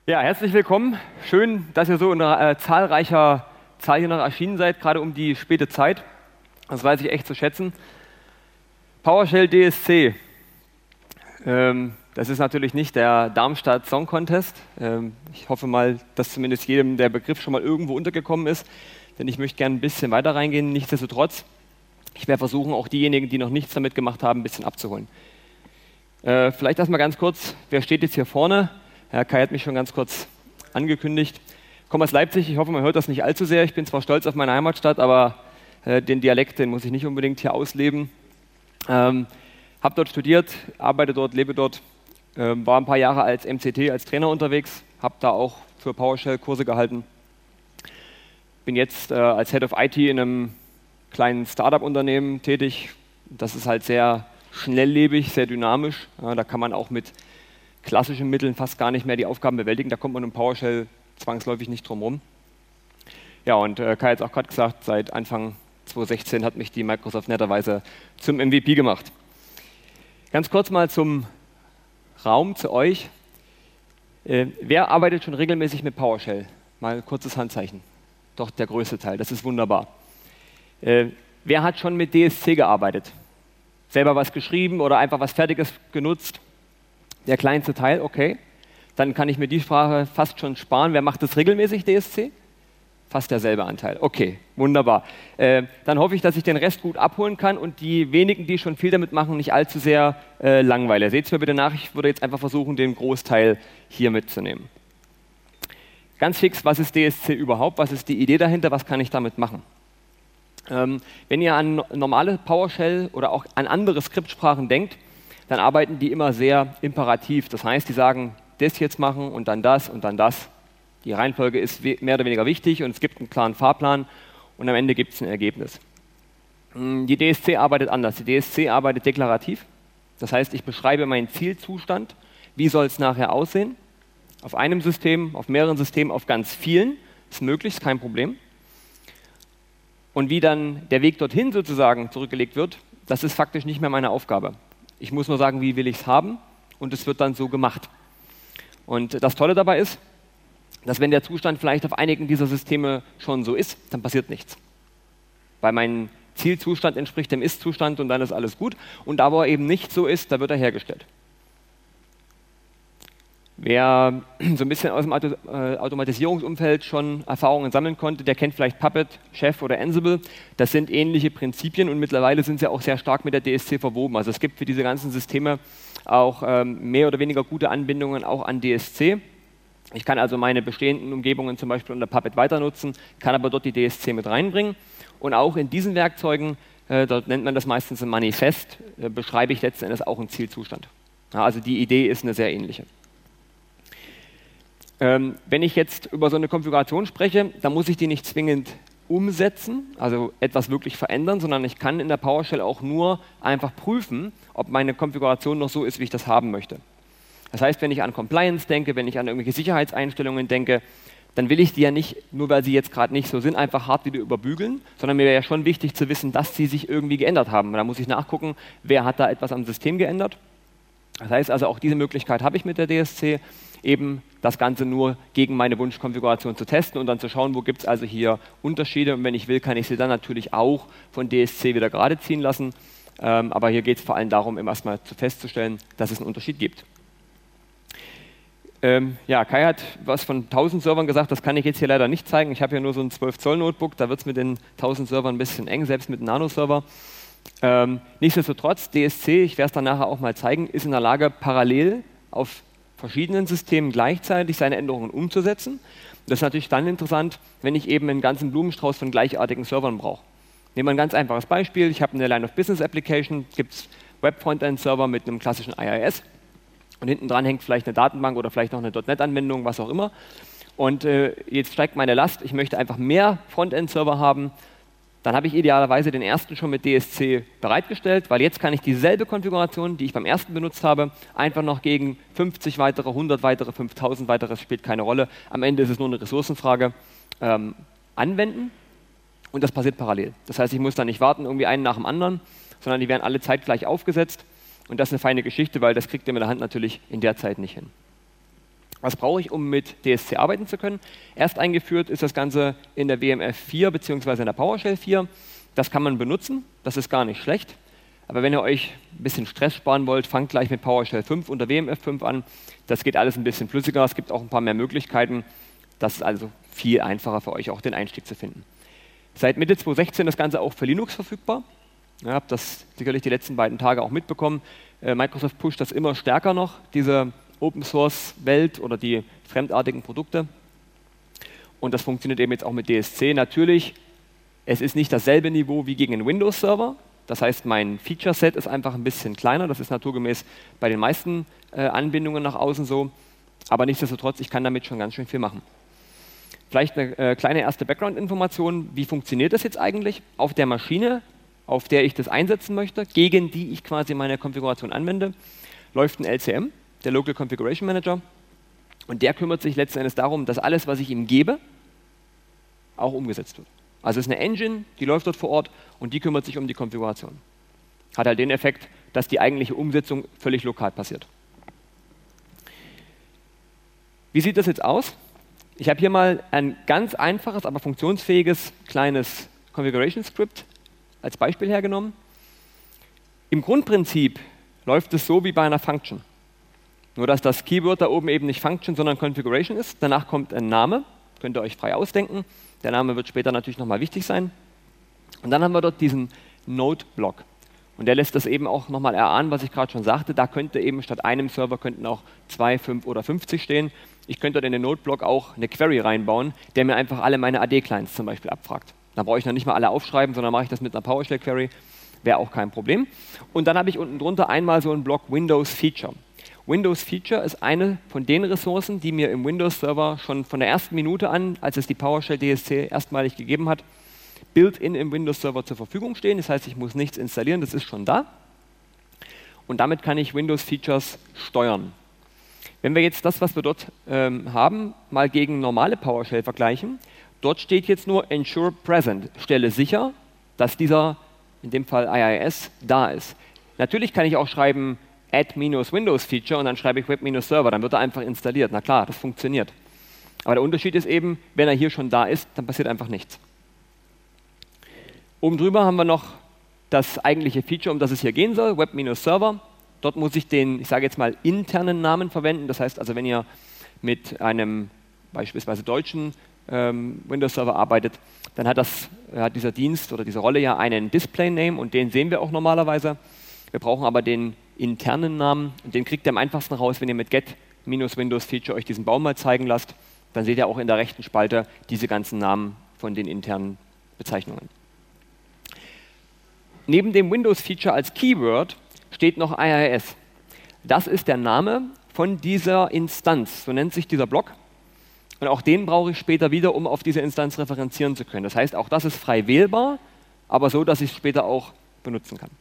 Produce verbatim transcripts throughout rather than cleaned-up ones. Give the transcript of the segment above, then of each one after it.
Ja, herzlich willkommen. Schön, dass ihr so in einer, äh, zahlreicher Zahl hier noch erschienen seid, gerade um die späte Zeit. Das weiß ich echt zu schätzen. PowerShell D S C. Ähm, das ist natürlich nicht der Darmstadt Song Contest. Ähm, ich hoffe mal, dass zumindest jedem der Begriff schon mal irgendwo untergekommen ist, denn ich möchte gerne ein bisschen weiter reingehen. Nichtsdestotrotz, ich werde versuchen, auch diejenigen, die noch nichts damit gemacht haben, ein bisschen abzuholen. Äh, vielleicht erstmal ganz kurz, wer steht jetzt hier vorne? Herr Kai hat mich schon ganz kurz angekündigt. Ich komme aus Leipzig, ich hoffe, man hört das nicht allzu sehr. Ich bin zwar stolz auf meine Heimatstadt, aber äh, den Dialekt, den muss ich nicht unbedingt hier ausleben. Ähm, habe dort studiert, arbeite dort, lebe dort, ähm, war ein paar Jahre als M C T, als Trainer unterwegs, habe da auch für PowerShell Kurse gehalten. Bin jetzt äh, als Head of I T in einem kleinen Startup-Unternehmen tätig. Das ist halt sehr schnelllebig, sehr dynamisch. Ja, da kann man auch mit klassischen Mitteln fast gar nicht mehr die Aufgaben bewältigen. Da kommt man um PowerShell zwangsläufig nicht drum rum. Ja, und äh, Kai hat es auch gerade gesagt, seit Anfang zwanzig sechzehn hat mich die Microsoft netterweise zum M V P gemacht. Ganz kurz mal zum Raum, zu euch. Äh, wer arbeitet schon regelmäßig mit PowerShell? Mal ein kurzes Handzeichen. Doch der größte Teil, das ist wunderbar. Äh, wer hat schon mit D S C gearbeitet? Selber was geschrieben oder einfach was Fertiges genutzt? Der kleinste Teil, okay. Dann kann ich mir die Sprache fast schon sparen. Wer macht das regelmäßig, D S C? Fast derselbe Anteil. Okay, wunderbar. Äh, dann hoffe ich, dass ich den Rest gut abholen kann und die wenigen, die schon viel damit machen, nicht allzu sehr äh, langweile. Seht es mir bitte nach, ich würde jetzt einfach versuchen, den Großteil hier mitzunehmen. Ganz fix, was ist D S C überhaupt? Was ist die Idee dahinter? Was kann ich damit machen? Ähm, wenn ihr an normale PowerShell oder auch an andere Skriptsprachen denkt, dann arbeiten die immer sehr imperativ. Das heißt, die sagen, das jetzt machen und dann das und dann das. Die Reihenfolge ist mehr oder weniger wichtig und es gibt einen klaren Fahrplan und am Ende gibt es ein Ergebnis. Die D S C arbeitet anders. Die D S C arbeitet deklarativ. Das heißt, ich beschreibe meinen Zielzustand. Wie soll es nachher aussehen? Auf einem System, auf mehreren Systemen, auf ganz vielen. Ist möglich, ist kein Problem. Und wie dann der Weg dorthin sozusagen zurückgelegt wird, das ist faktisch nicht mehr meine Aufgabe. Ich muss nur sagen, wie will ich es haben und es wird dann so gemacht. Und das Tolle dabei ist, dass wenn der Zustand vielleicht auf einigen dieser Systeme schon so ist, dann passiert nichts. Weil mein Zielzustand entspricht dem Ist-Zustand und dann ist alles gut. Und da, wo er eben nicht so ist, da wird er hergestellt. Wer so ein bisschen aus dem Auto, äh, Automatisierungsumfeld schon Erfahrungen sammeln konnte, der kennt vielleicht Puppet, Chef oder Ansible. Das sind ähnliche Prinzipien und mittlerweile sind sie auch sehr stark mit der D S C verwoben. Also es gibt für diese ganzen Systeme auch ähm, mehr oder weniger gute Anbindungen auch an D S C. Ich kann also meine bestehenden Umgebungen zum Beispiel unter Puppet weiter nutzen, kann aber dort die D S C mit reinbringen. Und auch in diesen Werkzeugen, äh, dort nennt man das meistens ein Manifest, äh, beschreibe ich letzten Endes auch einen Zielzustand. Ja, also die Idee ist eine sehr ähnliche. Ähm, wenn ich jetzt über so eine Konfiguration spreche, dann muss ich die nicht zwingend umsetzen, also etwas wirklich verändern, sondern ich kann in der PowerShell auch nur einfach prüfen, ob meine Konfiguration noch so ist, wie ich das haben möchte. Das heißt, wenn ich an Compliance denke, wenn ich an irgendwelche Sicherheitseinstellungen denke, dann will ich die ja nicht, nur weil sie jetzt gerade nicht so sind, einfach hart wieder überbügeln, sondern mir wäre ja schon wichtig zu wissen, dass sie sich irgendwie geändert haben. Da muss ich nachgucken, wer hat da etwas am System geändert. Das heißt also, auch diese Möglichkeit habe ich mit der D S C, eben das Ganze nur gegen meine Wunschkonfiguration zu testen und dann zu schauen, wo gibt es also hier Unterschiede. Und wenn ich will, kann ich sie dann natürlich auch von D S C wieder gerade ziehen lassen. Ähm, aber hier geht es vor allem darum, eben erstmal festzustellen, dass es einen Unterschied gibt. Ähm, ja, Kai hat was von tausend Servern gesagt, das kann ich jetzt hier leider nicht zeigen. Ich habe hier nur so ein zwölf Zoll Notebook, da wird es mit den tausend Servern ein bisschen eng, selbst mit einem Nano-Server. Ähm, nichtsdestotrotz, D S C, ich werde es dann nachher auch mal zeigen, ist in der Lage, parallel auf verschiedenen Systemen gleichzeitig seine Änderungen umzusetzen. Das ist natürlich dann interessant, wenn ich eben einen ganzen Blumenstrauß von gleichartigen Servern brauche. Nehmen wir ein ganz einfaches Beispiel. Ich habe eine Line-of-Business-Application, gibt es Web-Frontend-Server mit einem klassischen I I S und hinten dran hängt vielleicht eine Datenbank oder vielleicht noch eine .NET-Anwendung, was auch immer. Und äh, jetzt steigt meine Last, ich möchte einfach mehr Frontend-Server haben. Dann habe ich idealerweise den ersten schon mit D S C bereitgestellt, weil jetzt kann ich dieselbe Konfiguration, die ich beim ersten benutzt habe, einfach noch gegen fünfzig weitere, hundert weitere, fünftausend weitere, das spielt keine Rolle. Am Ende ist es nur eine Ressourcenfrage, ähm, anwenden und das passiert parallel. Das heißt, ich muss da nicht warten, irgendwie einen nach dem anderen, sondern die werden alle zeitgleich aufgesetzt und das ist eine feine Geschichte, weil das kriegt ihr mit der Hand natürlich in der Zeit nicht hin. Was brauche ich, um mit D S C arbeiten zu können? Erst eingeführt ist das Ganze in der W M F vier bzw. in der PowerShell vier. Das kann man benutzen, das ist gar nicht schlecht. Aber wenn ihr euch ein bisschen Stress sparen wollt, fangt gleich mit PowerShell fünf und der W M F fünf an. Das geht alles ein bisschen flüssiger, es gibt auch ein paar mehr Möglichkeiten. Das ist also viel einfacher für euch, auch den Einstieg zu finden. Seit Mitte zweitausendsechzehn das Ganze auch für Linux verfügbar. Ihr habt das sicherlich die letzten beiden Tage auch mitbekommen. Äh, Microsoft pusht das immer stärker noch, diese Open-Source-Welt oder die fremdartigen Produkte. Und das funktioniert eben jetzt auch mit D S C. Natürlich, es ist nicht dasselbe Niveau wie gegen einen Windows-Server. Das heißt, mein Feature-Set ist einfach ein bisschen kleiner. Das ist naturgemäß bei den meisten äh, Anbindungen nach außen so. Aber nichtsdestotrotz, ich kann damit schon ganz schön viel machen. Vielleicht eine äh, kleine erste Background-Information. Wie funktioniert das jetzt eigentlich? Auf der Maschine, auf der ich das einsetzen möchte, gegen die ich quasi meine Konfiguration anwende, läuft ein L C M, der Local Configuration Manager. Und der kümmert sich letzten Endes darum, dass alles, was ich ihm gebe, auch umgesetzt wird. Also es ist eine Engine, die läuft dort vor Ort und die kümmert sich um die Konfiguration. Hat halt den Effekt, dass die eigentliche Umsetzung völlig lokal passiert. Wie sieht das jetzt aus? Ich habe hier mal ein ganz einfaches, aber funktionsfähiges kleines Configuration-Script als Beispiel hergenommen. Im Grundprinzip läuft es so wie bei einer Function. Nur, dass das Keyword da oben eben nicht Function, sondern Configuration ist. Danach kommt ein Name, könnt ihr euch frei ausdenken. Der Name wird später natürlich nochmal wichtig sein. Und dann haben wir dort diesen Node-Block. Und der lässt das eben auch nochmal erahnen, was ich gerade schon sagte. Da könnte eben statt einem Server könnten auch zwei, fünf oder fünfzig stehen. Ich könnte dort in den Node-Block auch eine Query reinbauen, der mir einfach alle meine A D-Clients zum Beispiel abfragt. Da brauche ich noch nicht mal alle aufschreiben, sondern mache ich das mit einer PowerShell-Query. Wäre auch kein Problem. Und dann habe ich unten drunter einmal so einen Block Windows Feature. Windows Feature ist eine von den Ressourcen, die mir im Windows-Server schon von der ersten Minute an, als es die PowerShell D S C erstmalig gegeben hat, built-in im Windows-Server zur Verfügung stehen. Das heißt, ich muss nichts installieren, das ist schon da. Und damit kann ich Windows-Features steuern. Wenn wir jetzt das, was wir dort ähm, haben, mal gegen normale PowerShell vergleichen, dort steht jetzt nur Ensure Present, stelle sicher, dass dieser, in dem Fall I I S, da ist. Natürlich kann ich auch schreiben, add-Windows-Feature und dann schreibe ich web-server, dann wird er einfach installiert. Na klar, das funktioniert. Aber der Unterschied ist eben, wenn er hier schon da ist, dann passiert einfach nichts. Oben drüber haben wir noch das eigentliche Feature, um das es hier gehen soll, web-server. Dort muss ich den, ich sage jetzt mal, internen Namen verwenden. Das heißt also, wenn ihr mit einem beispielsweise deutschen ähm, Windows-Server arbeitet, dann hat, das, hat dieser Dienst oder diese Rolle ja einen Display-Name und den sehen wir auch normalerweise. Wir brauchen aber den internen Namen und den kriegt ihr am einfachsten raus, wenn ihr mit get-Windows-Feature euch diesen Baum mal zeigen lasst. Dann seht ihr auch in der rechten Spalte diese ganzen Namen von den internen Bezeichnungen. Neben dem Windows-Feature als Keyword steht noch I I S. Das ist der Name von dieser Instanz, so nennt sich dieser Block. Und auch den brauche ich später wieder, um auf diese Instanz referenzieren zu können. Das heißt, auch das ist frei wählbar, aber so, dass ich es später auch benutzen kann.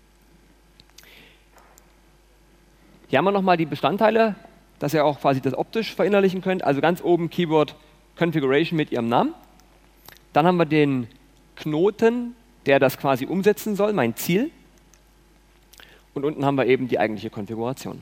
Hier haben wir nochmal die Bestandteile, dass ihr auch quasi das optisch verinnerlichen könnt. Also ganz oben Keyword Configuration mit ihrem Namen. Dann haben wir den Knoten, der das quasi umsetzen soll, mein Ziel. Und unten haben wir eben die eigentliche Konfiguration.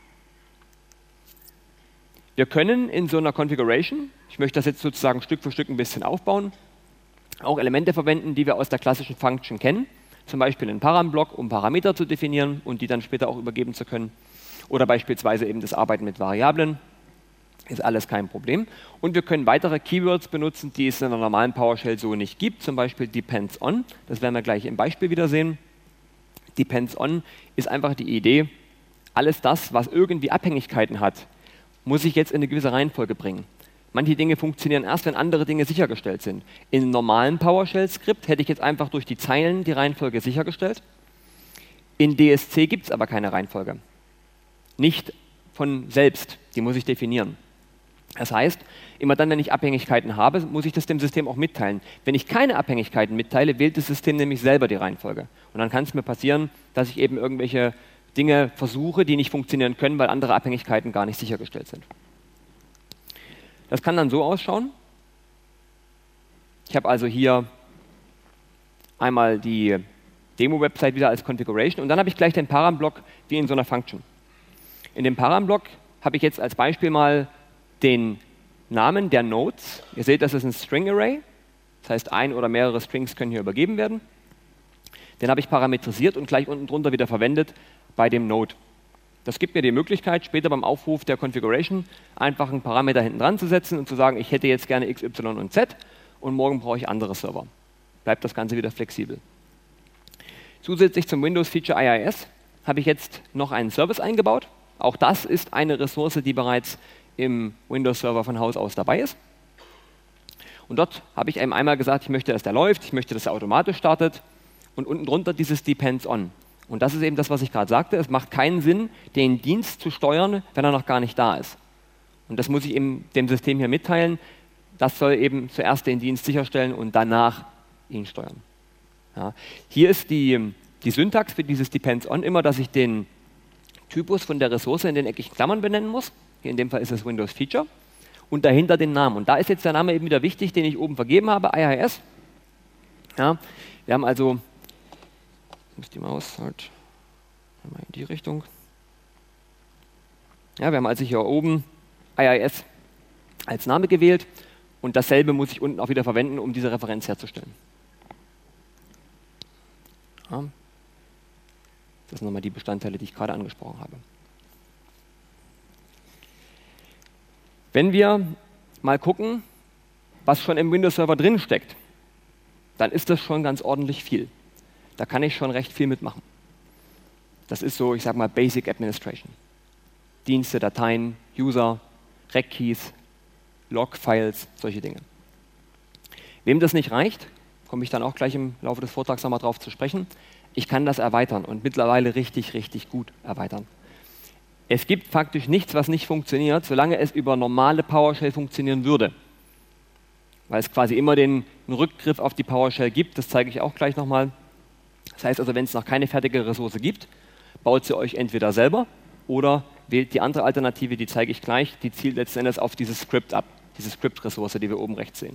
Wir können in so einer Configuration, ich möchte das jetzt sozusagen Stück für Stück ein bisschen aufbauen, auch Elemente verwenden, die wir aus der klassischen Function kennen. Zum Beispiel einen Param-Block, um Parameter zu definieren und die dann später auch übergeben zu können. Oder beispielsweise eben das Arbeiten mit Variablen. Ist alles kein Problem. Und wir können weitere Keywords benutzen, die es in einer normalen PowerShell so nicht gibt. Zum Beispiel Depends on. Das werden wir gleich im Beispiel wieder sehen. Depends on ist einfach die Idee, alles das, was irgendwie Abhängigkeiten hat, muss ich jetzt in eine gewisse Reihenfolge bringen. Manche Dinge funktionieren erst, wenn andere Dinge sichergestellt sind. In einem normalen PowerShell-Skript hätte ich jetzt einfach durch die Zeilen die Reihenfolge sichergestellt. In D S C gibt es aber keine Reihenfolge. Nicht von selbst, die muss ich definieren. Das heißt, immer dann, wenn ich Abhängigkeiten habe, muss ich das dem System auch mitteilen. Wenn ich keine Abhängigkeiten mitteile, wählt das System nämlich selber die Reihenfolge. Und dann kann es mir passieren, dass ich eben irgendwelche Dinge versuche, die nicht funktionieren können, weil andere Abhängigkeiten gar nicht sichergestellt sind. Das kann dann so ausschauen. Ich habe also hier einmal die Demo-Website wieder als Configuration und dann habe ich gleich den Param-Block wie in so einer Function. In dem Param-Block habe ich jetzt als Beispiel mal den Namen der Nodes. Ihr seht, das ist ein String Array. Das heißt, ein oder mehrere Strings können hier übergeben werden. Den habe ich parametrisiert und gleich unten drunter wieder verwendet bei dem Node. Das gibt mir die Möglichkeit, später beim Aufruf der Configuration einfach einen Parameter hinten dran zu setzen und zu sagen, ich hätte jetzt gerne X, Y und Z und morgen brauche ich andere Server. Bleibt das Ganze wieder flexibel. Zusätzlich zum Windows-Feature I I S habe ich jetzt noch einen Service eingebaut. Auch das ist eine Ressource, die bereits im Windows-Server von Haus aus dabei ist. Und dort habe ich eben einmal gesagt, ich möchte, dass der läuft, ich möchte, dass er automatisch startet und unten drunter dieses Depends on. Und das ist eben das, was ich gerade sagte. Es macht keinen Sinn, den Dienst zu steuern, wenn er noch gar nicht da ist. Und das muss ich eben dem System hier mitteilen. Das soll eben zuerst den Dienst sicherstellen und danach ihn steuern. Ja. Hier ist die, die Syntax für dieses Depends on immer, dass ich den Typus von der Ressource in den eckigen Klammern benennen muss. Hier in dem Fall ist es Windows Feature. Und dahinter den Namen. Und da ist jetzt der Name eben wieder wichtig, den ich oben vergeben habe, I I S. Ja. Wir haben also, ich muss die Maus halt mal in die Richtung. Ja, wir haben also hier oben I I S als Name gewählt. Und dasselbe muss ich unten auch wieder verwenden, um diese Referenz herzustellen. Ja. Das sind nochmal die Bestandteile, die ich gerade angesprochen habe. Wenn wir mal gucken, was schon im Windows-Server drin steckt, dann ist das schon ganz ordentlich viel. Da kann ich schon recht viel mitmachen. Das ist so, ich sage mal, Basic Administration. Dienste, Dateien, User, Rec-Keys, Log-Files, solche Dinge. Wem das nicht reicht, komme ich dann auch gleich im Laufe des Vortrags nochmal drauf zu sprechen, ich kann das erweitern und mittlerweile richtig, richtig gut erweitern. Es gibt faktisch nichts, was nicht funktioniert, solange es über normale PowerShell funktionieren würde. Weil es quasi immer den Rückgriff auf die PowerShell gibt, das zeige ich auch gleich nochmal. Das heißt also, wenn es noch keine fertige Ressource gibt, baut sie euch entweder selber oder wählt die andere Alternative, die zeige ich gleich, die zielt letzten Endes auf dieses Script ab, diese Script-Ressource, die wir oben rechts sehen.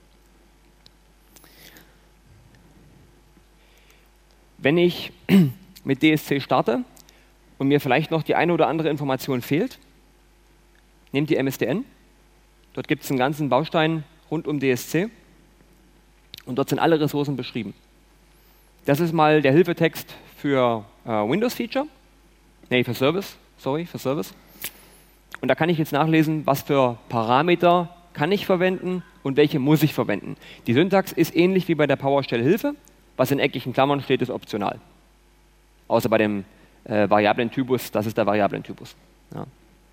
Wenn ich mit D S C starte und mir vielleicht noch die eine oder andere Information fehlt, nehmt die M S D N. Dort gibt es einen ganzen Baustein rund um D S C und dort sind alle Ressourcen beschrieben. Das ist mal der Hilfetext für äh, Windows-Feature, nee, für Service, sorry, für Service. Und da kann ich jetzt nachlesen, was für Parameter kann ich verwenden und welche muss ich verwenden. Die Syntax ist ähnlich wie bei der PowerShell-Hilfe. Was in eckigen Klammern steht, ist optional. Außer bei dem äh, Variablen-Typus, das ist der Variablen-Typus. Ja.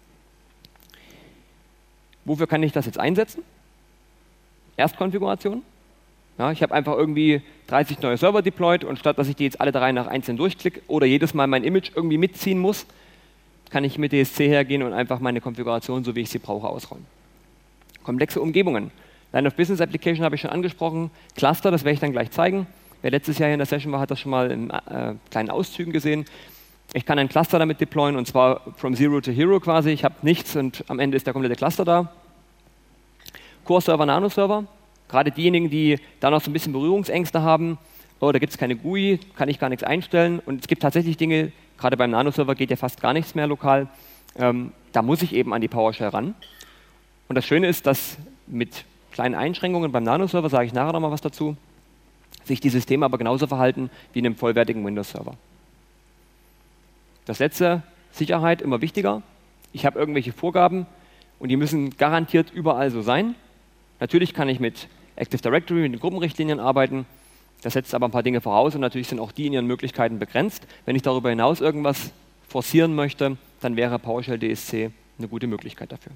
Wofür kann ich das jetzt einsetzen? Erstkonfiguration. Ja, ich habe einfach irgendwie dreißig neue Server deployed und statt dass ich die jetzt alle drei nach einzeln durchklicke oder jedes Mal mein Image irgendwie mitziehen muss, kann ich mit D S C hergehen und einfach meine Konfiguration, so wie ich sie brauche, ausrollen. Komplexe Umgebungen. Line of Business Application habe ich schon angesprochen. Cluster, das werde ich dann gleich zeigen. Wer letztes Jahr hier in der Session war, hat das schon mal in äh, kleinen Auszügen gesehen. Ich kann ein Cluster damit deployen und zwar from zero to hero quasi. Ich habe nichts und am Ende ist der komplette Cluster da. Core-Server, Nano-Server. Gerade diejenigen, die da noch so ein bisschen Berührungsängste haben, oh, da gibt es keine G U I, kann ich gar nichts einstellen. Und es gibt tatsächlich Dinge, gerade beim Nano-Server geht ja fast gar nichts mehr lokal. Ähm, da muss ich eben an die PowerShell ran. Und das Schöne ist, dass mit kleinen Einschränkungen beim Nano-Server, sage ich nachher nochmal was dazu, sich die Systeme aber genauso verhalten wie in einem vollwertigen Windows-Server. Das letzte, Sicherheit, immer wichtiger. Ich habe irgendwelche Vorgaben und die müssen garantiert überall so sein. Natürlich kann ich mit Active Directory, mit den Gruppenrichtlinien arbeiten. Das setzt aber ein paar Dinge voraus und natürlich sind auch die in ihren Möglichkeiten begrenzt. Wenn ich darüber hinaus irgendwas forcieren möchte, dann wäre PowerShell D S C eine gute Möglichkeit dafür.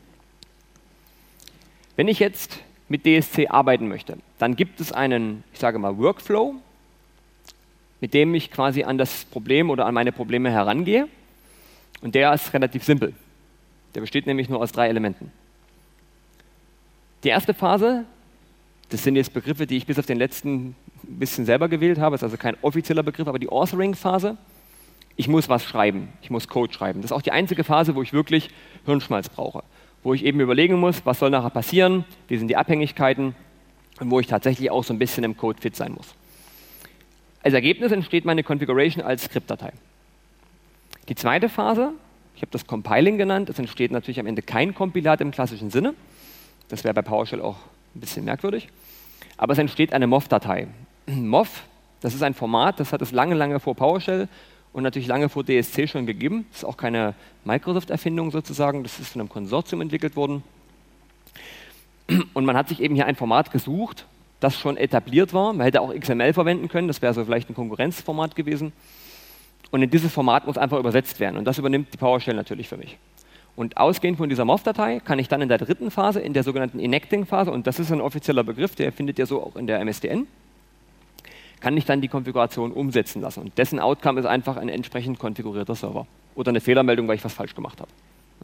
Wenn ich jetzt mit D S C arbeiten möchte, dann gibt es einen, ich sage mal, Workflow, mit dem ich quasi an das Problem oder an meine Probleme herangehe. Und der ist relativ simpel. Der besteht nämlich nur aus drei Elementen. Die erste Phase, das sind jetzt Begriffe, die ich bis auf den letzten ein bisschen selber gewählt habe, ist also kein offizieller Begriff, aber die Authoring-Phase. Ich muss was schreiben, ich muss Code schreiben. Das ist auch die einzige Phase, wo ich wirklich Hirnschmalz brauche. Wo ich eben überlegen muss, was soll nachher passieren, wie sind die Abhängigkeiten und wo ich tatsächlich auch so ein bisschen im Code fit sein muss. Als Ergebnis entsteht meine Configuration als Skriptdatei. Die zweite Phase, Ich habe das Compiling genannt. Es entsteht natürlich am Ende kein Kompilat im klassischen Sinne. Das wäre bei PowerShell auch ein bisschen merkwürdig. Aber es entsteht eine M O F-Datei. M O F, das ist ein Format, das hat es lange, lange vor PowerShell und natürlich lange vor D S C schon gegeben. Das ist auch keine Microsoft-Erfindung sozusagen. Das ist von einem Konsortium entwickelt worden. Und man hat sich eben hier ein Format gesucht, das schon etabliert war. Man hätte auch X M L verwenden können. Das wäre so vielleicht ein Konkurrenzformat gewesen. Und in dieses Format muss einfach übersetzt werden. Und das übernimmt die PowerShell natürlich für mich. Und ausgehend von dieser M O F-Datei kann ich dann in der dritten Phase, in der sogenannten Enacting-Phase, und das ist ein offizieller Begriff, der findet ihr so auch in der M S D N, kann ich dann die Konfiguration umsetzen lassen. Und dessen Outcome ist einfach ein entsprechend konfigurierter Server. Oder eine Fehlermeldung, weil ich was falsch gemacht habe.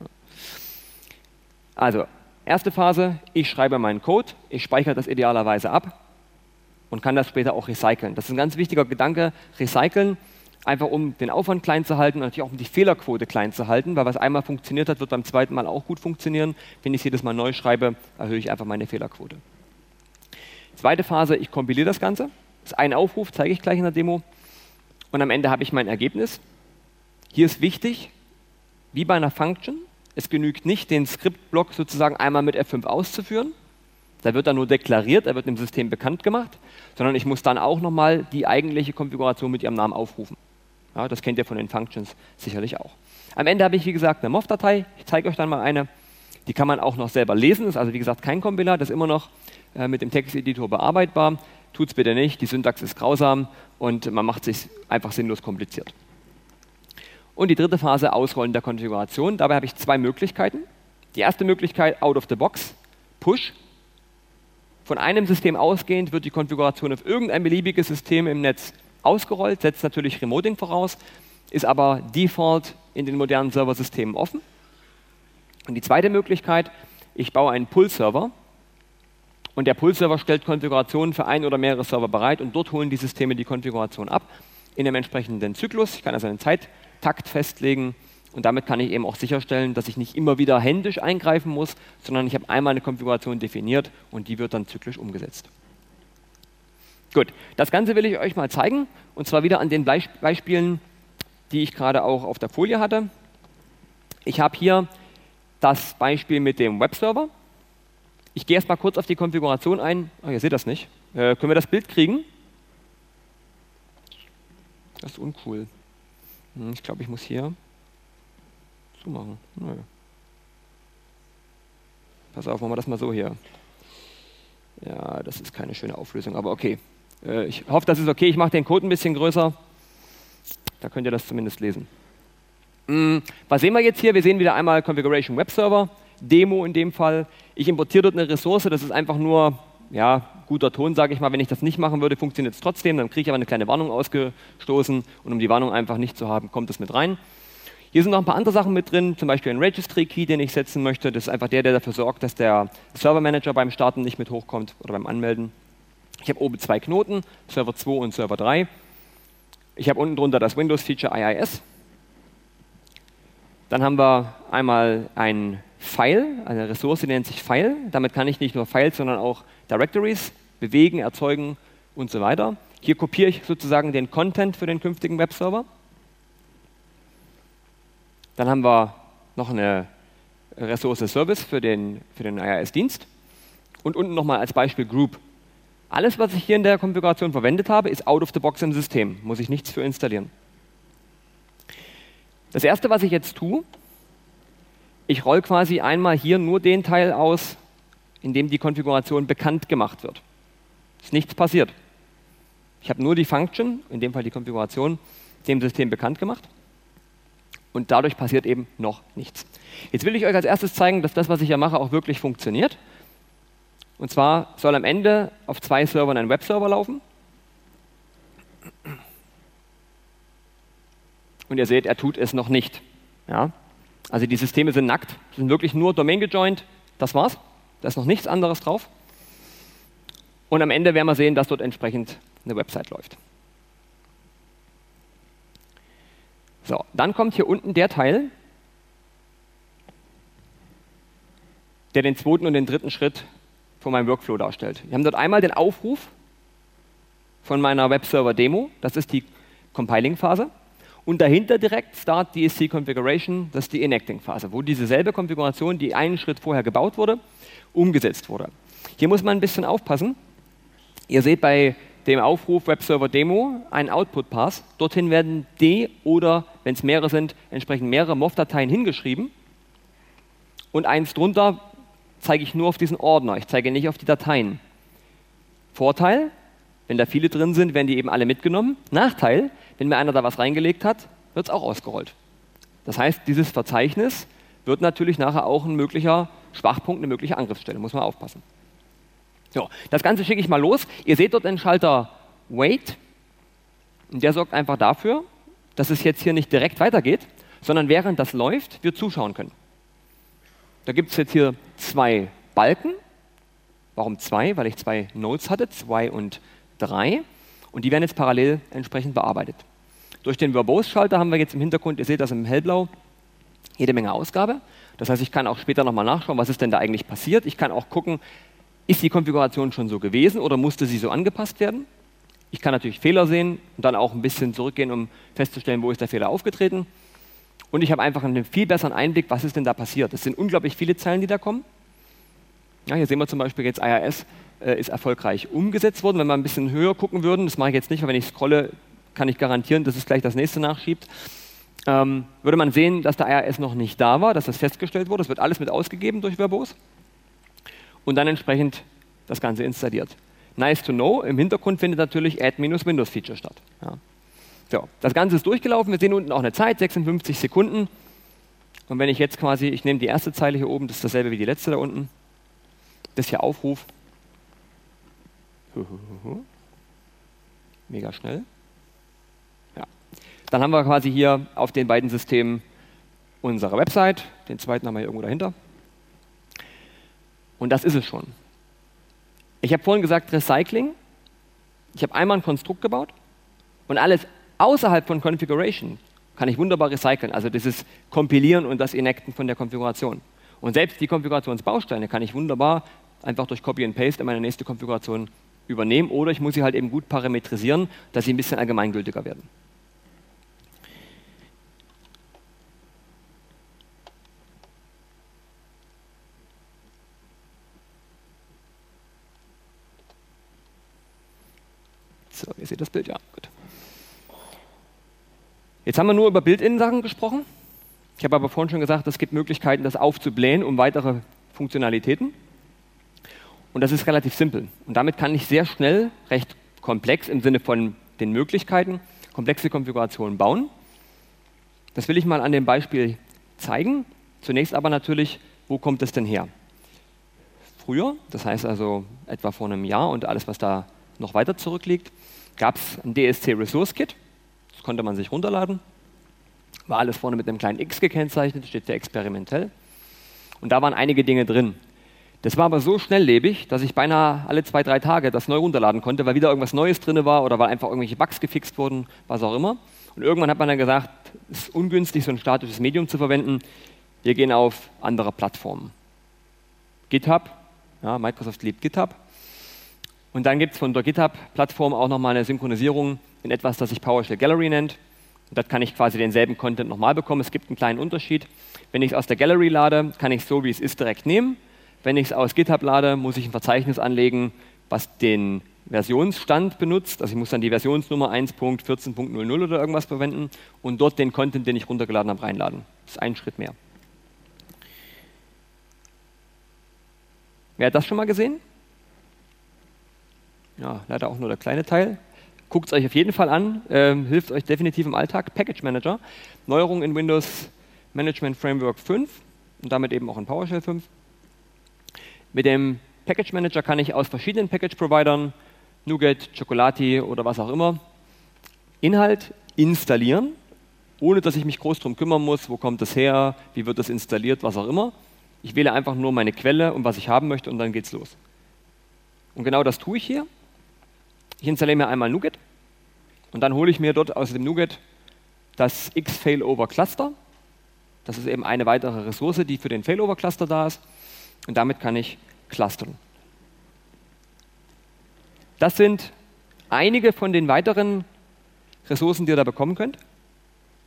Also, erste Phase, ich schreibe meinen Code, ich speichere das idealerweise ab und kann das später auch recyceln. Das ist ein ganz wichtiger Gedanke, recyceln, einfach um den Aufwand klein zu halten und natürlich auch um die Fehlerquote klein zu halten, weil was einmal funktioniert hat, wird beim zweiten Mal auch gut funktionieren. Wenn ich es jedes Mal neu schreibe, erhöhe ich einfach meine Fehlerquote. Zweite Phase, ich kompiliere das Ganze. Das ist ein Aufruf, zeige ich gleich in der Demo. Und am Ende habe ich mein Ergebnis. Hier ist wichtig, wie bei einer Function, es genügt nicht, den Skriptblock sozusagen einmal mit F fünf auszuführen. Da wird er nur deklariert, er wird im System bekannt gemacht, sondern ich muss dann auch nochmal die eigentliche Konfiguration mit ihrem Namen aufrufen. Ja, das kennt ihr von den Functions sicherlich auch. Am Ende habe ich, wie gesagt, eine M O F-Datei. Ich zeige euch dann mal eine. Die kann man auch noch selber lesen. Das ist also, wie gesagt, kein Kompilat. Das ist immer noch äh, mit dem Texteditor bearbeitbar. Tut es bitte nicht. Die Syntax ist grausam und man macht es sich einfach sinnlos kompliziert. Und die dritte Phase, Ausrollen der Konfiguration. Dabei habe ich zwei Möglichkeiten. Die erste Möglichkeit, out of the box, Push. Von einem System ausgehend wird die Konfiguration auf irgendein beliebiges System im Netz ausgerollt, setzt natürlich Remoting voraus, ist aber default in den modernen Serversystemen offen. Und die zweite Möglichkeit, ich baue einen Pull-Server und der Pull-Server stellt Konfigurationen für ein oder mehrere Server bereit und dort holen die Systeme die Konfiguration ab in einem entsprechenden Zyklus. Ich kann also einen Zeittakt festlegen und damit kann ich eben auch sicherstellen, dass ich nicht immer wieder händisch eingreifen muss, sondern ich habe einmal eine Konfiguration definiert und die wird dann zyklisch umgesetzt. Gut, das Ganze will ich euch mal zeigen und zwar wieder an den Beispielen, die ich gerade auch auf der Folie hatte. Ich habe hier das Beispiel mit dem Webserver. Ich gehe erst mal kurz auf die Konfiguration ein. Oh, ihr seht das nicht. Äh, können wir das Bild kriegen? Das ist uncool. Hm, ich glaube, ich muss hier so machen. Naja. Pass auf, machen wir das mal so hier. Ja, das ist keine schöne Auflösung, aber okay. Äh, ich hoffe, das ist okay. Ich mache den Code ein bisschen größer. Da könnt ihr das zumindest lesen. Hm, was sehen wir jetzt hier? Wir sehen wieder einmal Configuration Web Server, Demo in dem Fall. Ich importiere dort eine Ressource, das ist einfach nur ja, guter Ton, sage ich mal. Wenn ich das nicht machen würde, funktioniert es trotzdem. Dann kriege ich aber eine kleine Warnung ausgestoßen und um die Warnung einfach nicht zu haben, kommt es mit rein. Hier sind noch ein paar andere Sachen mit drin, zum Beispiel ein Registry Key, den ich setzen möchte. Das ist einfach der, der dafür sorgt, dass der Server Manager beim Starten nicht mit hochkommt oder beim Anmelden. Ich habe oben zwei Knoten, Server zwei und Server drei. Ich habe unten drunter das Windows-Feature I I S. Dann haben wir einmal ein File, eine Ressource, die nennt sich File. Damit kann ich nicht nur Files, sondern auch Directories bewegen, erzeugen und so weiter. Hier kopiere ich sozusagen den Content für den künftigen Webserver. Dann haben wir noch eine Ressource Service für den, für den I I S-Dienst. Und unten nochmal als Beispiel Group. Alles, was ich hier in der Konfiguration verwendet habe, ist out of the box im System. Muss ich nichts für installieren. Das erste, was ich jetzt tue, ich rolle quasi einmal hier nur den Teil aus, in dem die Konfiguration bekannt gemacht wird. Es ist nichts passiert. Ich habe nur die Function, in dem Fall die Konfiguration, dem System bekannt gemacht. Und dadurch passiert eben noch nichts. Jetzt will ich euch als erstes zeigen, dass das, was ich hier mache, auch wirklich funktioniert. Und zwar soll am Ende auf zwei Servern ein Webserver laufen. Und ihr seht, er tut es noch nicht. Ja? Also die Systeme sind nackt, sind wirklich nur Domain gejoint. Das war's. Da ist noch nichts anderes drauf. Und am Ende werden wir sehen, dass dort entsprechend eine Website läuft. So, dann kommt hier unten der Teil, der den zweiten und den dritten Schritt von meinem Workflow darstellt. Wir haben dort einmal den Aufruf von meiner Webserver-Demo, das ist die Compiling-Phase. Und dahinter direkt Start D S C Configuration, das ist die Enacting-Phase, wo dieselbe Konfiguration, die einen Schritt vorher gebaut wurde, umgesetzt wurde. Hier muss man ein bisschen aufpassen. Ihr seht bei dem Aufruf Webserver Demo einen Output-Path. Dorthin werden D oder, wenn es mehrere sind, entsprechend mehrere M O V-Dateien hingeschrieben. Und eins drunter zeige ich nur auf diesen Ordner. Ich zeige nicht auf die Dateien. Vorteil, wenn da viele drin sind, werden die eben alle mitgenommen. Nachteil, wenn mir einer da was reingelegt hat, wird es auch ausgerollt. Das heißt, dieses Verzeichnis wird natürlich nachher auch ein möglicher Schwachpunkt, eine mögliche Angriffsstelle. Muss man aufpassen. So, das Ganze schicke ich mal los. Ihr seht dort den Schalter Wait. Und der sorgt einfach dafür, dass es jetzt hier nicht direkt weitergeht, sondern während das läuft, wir zuschauen können. Da gibt es jetzt hier zwei Balken. Warum zwei? Weil ich zwei Nodes hatte, zwei und drei. Und die werden jetzt parallel entsprechend bearbeitet. Durch den Verbose-Schalter haben wir jetzt im Hintergrund, ihr seht das im hellblau, jede Menge Ausgabe. Das heißt, ich kann auch später nochmal nachschauen, was ist denn da eigentlich passiert. Ich kann auch gucken, ist die Konfiguration schon so gewesen oder musste sie so angepasst werden? Ich kann natürlich Fehler sehen und dann auch ein bisschen zurückgehen, um festzustellen, wo ist der Fehler aufgetreten. Und ich habe einfach einen viel besseren Einblick, was ist denn da passiert. Es sind unglaublich viele Zeilen, die da kommen. Ja, hier sehen wir zum Beispiel jetzt, I R S äh, ist erfolgreich umgesetzt worden. Wenn wir ein bisschen höher gucken würden, das mache ich jetzt nicht, weil wenn ich scrolle, kann ich garantieren, dass es gleich das nächste nachschiebt, ähm, würde man sehen, dass der I R S noch nicht da war, dass das festgestellt wurde. Das wird alles mit ausgegeben durch Verbose. Und dann entsprechend das Ganze installiert. Nice to know, im Hintergrund findet natürlich Add-Windows-Feature statt. Ja. So, das Ganze ist durchgelaufen, wir sehen unten auch eine Zeit, sechsundfünfzig Sekunden. Und wenn ich jetzt quasi, ich nehme die erste Zeile hier oben, das ist dasselbe wie die letzte da unten, das hier aufrufe, mega schnell. Ja. Dann haben wir quasi hier auf den beiden Systemen unsere Website, den zweiten haben wir hier irgendwo dahinter. Und das ist es schon. Ich habe vorhin gesagt Recycling. Ich habe einmal ein Konstrukt gebaut und alles außerhalb von Configuration kann ich wunderbar recyceln. Also dieses Kompilieren und das Enacten von der Konfiguration. Und selbst die Konfigurationsbausteine kann ich wunderbar einfach durch Copy and Paste in meine nächste Konfiguration übernehmen oder ich muss sie halt eben gut parametrisieren, dass sie ein bisschen allgemeingültiger werden. So, ihr seht das Bild, ja, gut. Jetzt haben wir nur über Build-in-Sachen gesprochen. Ich habe aber vorhin schon gesagt, es gibt Möglichkeiten, das aufzublähen um weitere Funktionalitäten. Und das ist relativ simpel. Und damit kann ich sehr schnell, recht komplex im Sinne von den Möglichkeiten, komplexe Konfigurationen bauen. Das will ich mal an dem Beispiel zeigen. Zunächst aber natürlich, wo kommt es denn her? Früher, das heißt also etwa vor einem Jahr und alles, was da noch weiter zurückliegt, gab es ein D S C Resource Kit. Das konnte man sich runterladen. War alles vorne mit einem kleinen X gekennzeichnet, steht für experimentell. Und da waren einige Dinge drin. Das war aber so schnelllebig, dass ich beinahe alle zwei, drei Tage das neu runterladen konnte, weil wieder irgendwas Neues drin war oder weil einfach irgendwelche Bugs gefixt wurden, was auch immer. Und irgendwann hat man dann gesagt, es ist ungünstig, so ein statisches Medium zu verwenden. Wir gehen auf andere Plattformen. GitHub, ja, Microsoft liebt GitHub. Und dann gibt es von der GitHub-Plattform auch nochmal eine Synchronisierung in etwas, das sich PowerShell Gallery nennt. Und dort kann ich quasi denselben Content nochmal bekommen. Es gibt einen kleinen Unterschied. Wenn ich es aus der Gallery lade, kann ich es so, wie es ist, direkt nehmen. Wenn ich es aus GitHub lade, muss ich ein Verzeichnis anlegen, was den Versionsstand benutzt. Also ich muss dann die Versionsnummer eins Punkt vierzehn Punkt null null oder irgendwas verwenden und dort den Content, den ich runtergeladen habe, reinladen. Das ist ein Schritt mehr. Wer hat das schon mal gesehen? Ja, leider auch nur der kleine Teil. Guckt es euch auf jeden Fall an, ähm, hilft euch definitiv im Alltag. Package Manager, Neuerung in Windows Management Framework fünf und damit eben auch in PowerShell fünf. Mit dem Package Manager kann ich aus verschiedenen Package-Providern, NuGet, Chocolati oder was auch immer, Inhalt installieren, ohne dass ich mich groß darum kümmern muss, wo kommt das her, wie wird das installiert, was auch immer. Ich wähle einfach nur meine Quelle und was ich haben möchte und dann geht's los. Und genau das tue ich hier. Ich installiere mir einmal NuGet und dann hole ich mir dort aus dem NuGet das X-Failover-Cluster. Das ist eben eine weitere Ressource, die für den Failover-Cluster da ist. Und damit kann ich clustern. Das sind einige von den weiteren Ressourcen, die ihr da bekommen könnt.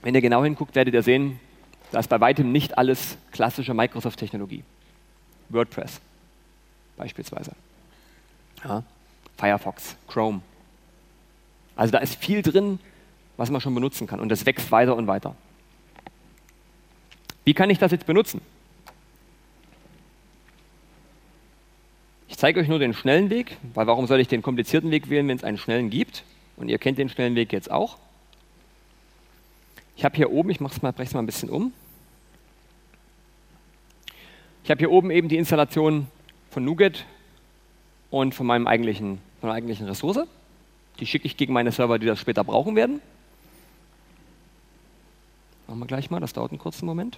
Wenn ihr genau hinguckt, werdet ihr sehen, da ist bei weitem nicht alles klassische Microsoft-Technologie. WordPress beispielsweise. Ja. Firefox, Chrome. Also da ist viel drin, was man schon benutzen kann und das wächst weiter und weiter. Wie kann ich das jetzt benutzen? Ich zeige euch nur den schnellen Weg, weil warum soll ich den komplizierten Weg wählen, wenn es einen schnellen gibt? Und ihr kennt den schnellen Weg jetzt auch. Ich habe hier oben, ich mache es mal, breche es mal ein bisschen um. Ich habe hier oben eben die Installation von NuGet und von, meinem eigentlichen, von meiner eigentlichen Ressource. Die schicke ich gegen meine Server, die das später brauchen werden. Machen wir gleich mal, das dauert einen kurzen Moment.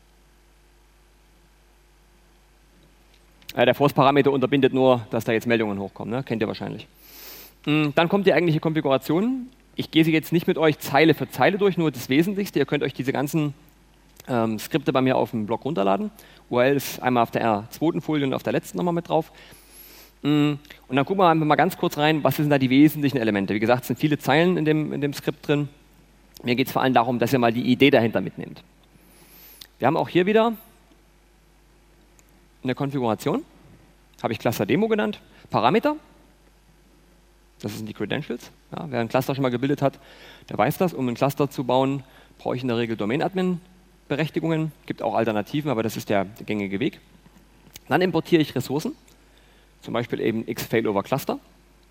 Äh, der Force-Parameter unterbindet nur, dass da jetzt Meldungen hochkommen, ne? Kennt ihr wahrscheinlich. Mhm, dann kommt die eigentliche Konfiguration. Ich gehe sie jetzt nicht mit euch Zeile für Zeile durch, nur das Wesentlichste. Ihr könnt euch diese ganzen ähm, Skripte bei mir auf dem Blog runterladen. U R L ist einmal auf der zweiten Folie und auf der letzten nochmal mit drauf. Mhm, und dann gucken wir einfach mal ganz kurz rein, was sind da die wesentlichen Elemente. Wie gesagt, es sind viele Zeilen in dem, in dem Skript drin. Mir geht es vor allem darum, dass ihr mal die Idee dahinter mitnehmt. Wir haben auch hier wieder eine Konfiguration, habe ich Cluster Demo genannt, Parameter, das sind die Credentials. Ja, wer ein Cluster schon mal gebildet hat, der weiß das. Um ein Cluster zu bauen, brauche ich in der Regel Domain-Admin-Berechtigungen, gibt auch Alternativen, aber das ist der, der gängige Weg. Dann importiere ich Ressourcen, zum Beispiel eben X-Failover-Cluster.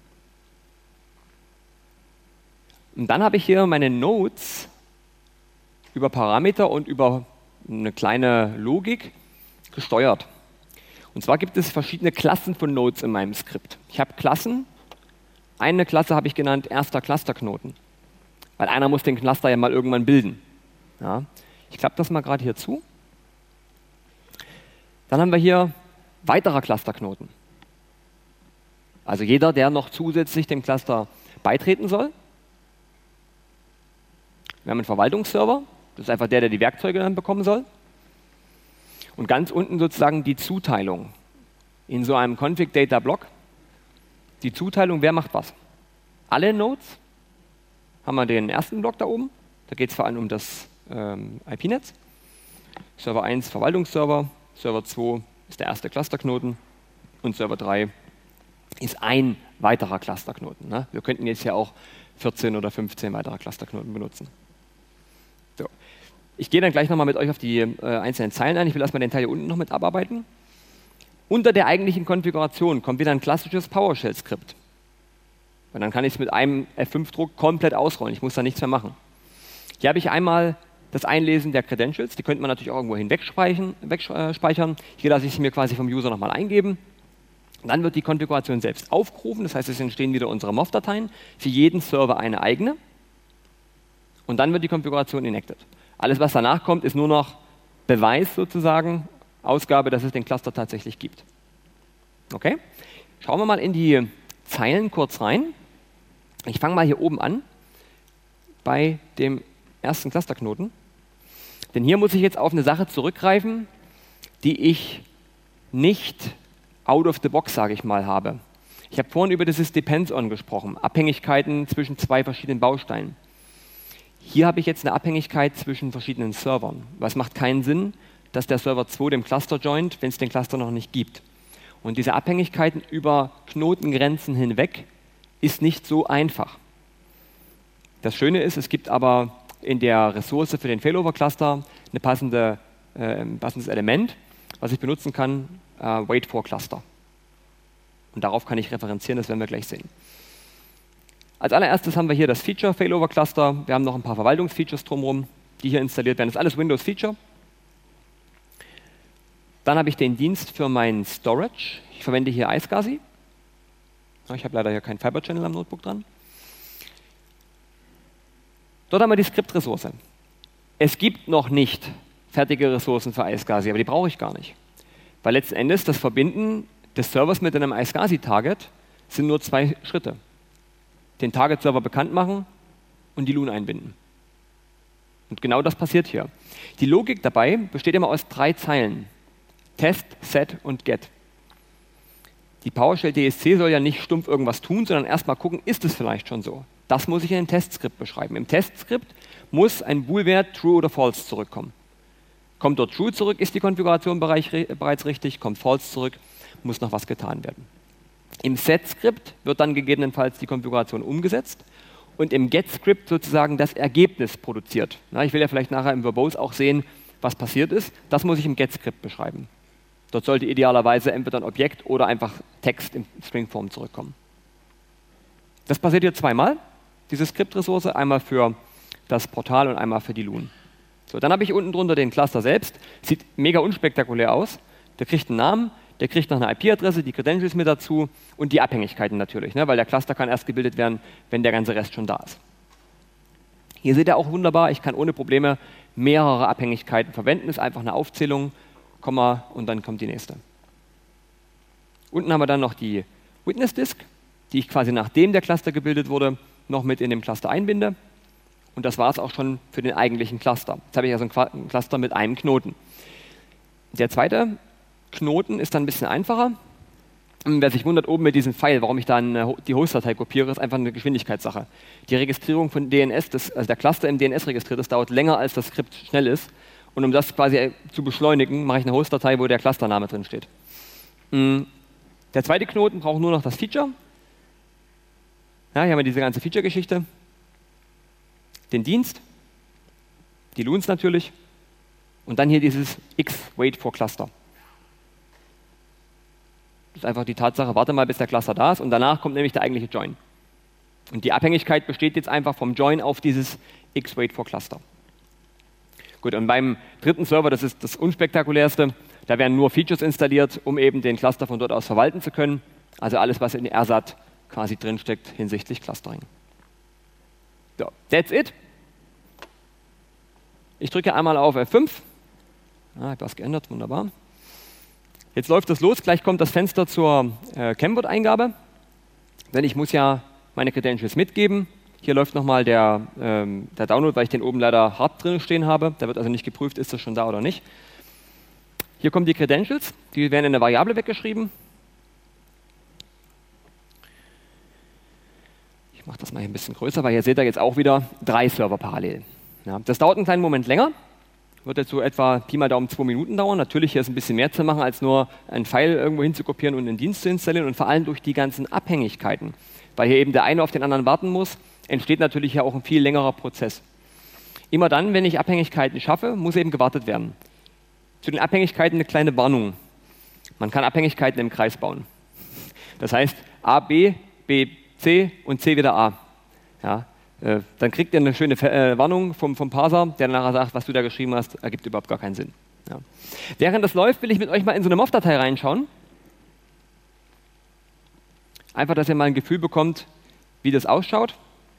Und dann habe ich hier meine Nodes über Parameter und über eine kleine Logik gesteuert. Und zwar gibt es verschiedene Klassen von Nodes in meinem Skript. Ich habe Klassen. Eine Klasse habe ich genannt erster Clusterknoten. Weil einer muss den Cluster ja mal irgendwann bilden. Ja. Ich klappe das mal gerade hier zu. Dann haben wir hier weiterer Clusterknoten. Also jeder, der noch zusätzlich dem Cluster beitreten soll. Wir haben einen Verwaltungsserver. Das ist einfach der, der die Werkzeuge dann bekommen soll. Und ganz unten sozusagen die Zuteilung in so einem Config-Data-Block. Die Zuteilung, wer macht was? Alle Nodes haben wir den ersten Block da oben. Da geht es vor allem um das ähm, I P-Netz. Server eins Verwaltungsserver, Server zwei ist der erste Clusterknoten und Server drei ist ein weiterer Clusterknoten. Ne? Wir könnten jetzt ja auch vierzehn oder fünfzehn weitere Clusterknoten benutzen. So. Ich gehe dann gleich nochmal mit euch auf die äh, einzelnen Zeilen ein. Ich will erstmal den Teil hier unten noch mit abarbeiten. Unter der eigentlichen Konfiguration kommt wieder ein klassisches PowerShell-Skript. Und dann kann ich es mit einem F fünf Druck komplett ausrollen. Ich muss da nichts mehr machen. Hier habe ich einmal das Einlesen der Credentials. Die könnte man natürlich auch irgendwo hinwegspeichern. Wegspeichern. Hier lasse ich sie mir quasi vom User nochmal eingeben. Dann wird die Konfiguration selbst aufgerufen. Das heißt, es entstehen wieder unsere M O V-Dateien. Für jeden Server eine eigene. Und dann wird die Konfiguration enacted. Alles, was danach kommt, ist nur noch Beweis sozusagen, Ausgabe, dass es den Cluster tatsächlich gibt. Okay? Schauen wir mal in die Zeilen kurz rein. Ich fange mal hier oben an, bei dem ersten Clusterknoten. Denn hier muss ich jetzt auf eine Sache zurückgreifen, die ich nicht out of the box, sage ich mal, habe. Ich habe vorhin über dieses Depends on gesprochen, Abhängigkeiten zwischen zwei verschiedenen Bausteinen. Hier habe ich jetzt eine Abhängigkeit zwischen verschiedenen Servern. Was macht keinen Sinn, dass der Server zwei dem Cluster joint, wenn es den Cluster noch nicht gibt. Und diese Abhängigkeiten über Knotengrenzen hinweg ist nicht so einfach. Das Schöne ist, es gibt aber in der Ressource für den Failover-Cluster ein passende, äh, passendes Element, was ich benutzen kann, äh, Wait for Cluster. Und darauf kann ich referenzieren, das werden wir gleich sehen. Als allererstes haben wir hier das Feature Failover Cluster. Wir haben noch ein paar Verwaltungsfeatures drumherum, die hier installiert werden. Das ist alles Windows Feature. Dann habe ich den Dienst für meinen Storage. Ich verwende hier iSCSI. Ich habe leider hier keinen Fiber Channel am Notebook dran. Dort haben wir die Skriptressource. Es gibt noch nicht fertige Ressourcen für iSCSI, aber die brauche ich gar nicht. Weil letzten Endes das Verbinden des Servers mit einem iSCSI-Target sind nur zwei Schritte. Den Target-Server bekannt machen und die Loon einbinden. Und genau das passiert hier. Die Logik dabei besteht immer aus drei Zeilen. Test, Set und Get. Die PowerShell D S C soll ja nicht stumpf irgendwas tun, sondern erstmal gucken, ist es vielleicht schon so? Das muss ich in einem Testskript beschreiben. Im Testskript muss ein Bool-Wert True oder False zurückkommen. Kommt dort True zurück, ist die Konfiguration bereits richtig, kommt False zurück, muss noch was getan werden. Im Set-Skript wird dann gegebenenfalls die Konfiguration umgesetzt und im Get-Skript sozusagen das Ergebnis produziert. Na, ich will ja vielleicht nachher im Verbose auch sehen, was passiert ist. Das muss ich im Get-Skript beschreiben. Dort sollte idealerweise entweder ein Objekt oder einfach Text in Stringform zurückkommen. Das passiert hier zweimal, diese Skriptressource, einmal für das Portal und einmal für die Loon. So, dann habe ich unten drunter den Cluster selbst. Sieht mega unspektakulär aus. Der kriegt einen Namen, der kriegt noch eine I P-Adresse, die Credentials mit dazu und die Abhängigkeiten natürlich, ne, weil der Cluster kann erst gebildet werden, wenn der ganze Rest schon da ist. Hier seht ihr auch wunderbar, ich kann ohne Probleme mehrere Abhängigkeiten verwenden. Ist einfach eine Aufzählung, Komma und dann kommt die nächste. Unten haben wir dann noch die Witness Disk, die ich quasi nachdem der Cluster gebildet wurde, noch mit in dem Cluster einbinde. Und das war es auch schon für den eigentlichen Cluster. Jetzt habe ich also ein Cluster mit einem Knoten. Der zweite Knoten ist dann ein bisschen einfacher. Und wer sich wundert, oben mit diesem Pfeil, warum ich dann die Host-Datei kopiere, ist einfach eine Geschwindigkeitssache. Die Registrierung von D N S, das, also der Cluster im D N S registriert ist, dauert länger, als das Skript schnell ist. Und um das quasi zu beschleunigen, mache ich eine Host-Datei, wo der Clustername drin steht. Der zweite Knoten braucht nur noch das Feature. Ja, hier haben wir diese ganze Feature-Geschichte. Den Dienst, die Loons natürlich und dann hier dieses X-Wait for Cluster. Das ist einfach die Tatsache, warte mal, bis der Cluster da ist und danach kommt nämlich der eigentliche Join. Und die Abhängigkeit besteht jetzt einfach vom Join auf dieses X-Wait for Cluster. Gut, und beim dritten Server, das ist das unspektakulärste, da werden nur Features installiert, um eben den Cluster von dort aus verwalten zu können. Also alles, was in R S A T quasi drinsteckt hinsichtlich Clustering. So, that's it. Ich drücke einmal auf F fünf. Ah, ich habe was geändert, wunderbar. Jetzt läuft das los, gleich kommt das Fenster zur äh, Chemword-Eingabe. Denn ich muss ja meine Credentials mitgeben. Hier läuft nochmal der, ähm, der Download, weil ich den oben leider hart drin stehen habe. Da wird also nicht geprüft, ist das schon da oder nicht. Hier kommen die Credentials, die werden in eine Variable weggeschrieben. Ich mache das mal hier ein bisschen größer, weil hier seht ihr jetzt auch wieder drei Server parallel. Ja, das dauert einen kleinen Moment länger. Wird jetzt so etwa Pi mal Daumen zwei Minuten dauern. Natürlich hier ist ein bisschen mehr zu machen, als nur einen File irgendwo hinzukopieren und einen Dienst zu installieren und vor allem durch die ganzen Abhängigkeiten. Weil hier eben der eine auf den anderen warten muss, entsteht natürlich ja auch ein viel längerer Prozess. Immer dann, wenn ich Abhängigkeiten schaffe, muss eben gewartet werden. Zu den Abhängigkeiten eine kleine Warnung. Man kann Abhängigkeiten im Kreis bauen. Das heißt A, B, B, C und C wieder A. Ja, äh, dann kriegt ihr eine schöne äh, Warnung vom, vom Parser, der nachher sagt, was du da geschrieben hast, ergibt überhaupt gar keinen Sinn. Ja. Während das läuft, will ich mit euch mal in so eine M O V-Datei reinschauen. Einfach, dass ihr mal ein Gefühl bekommt, wie das ausschaut.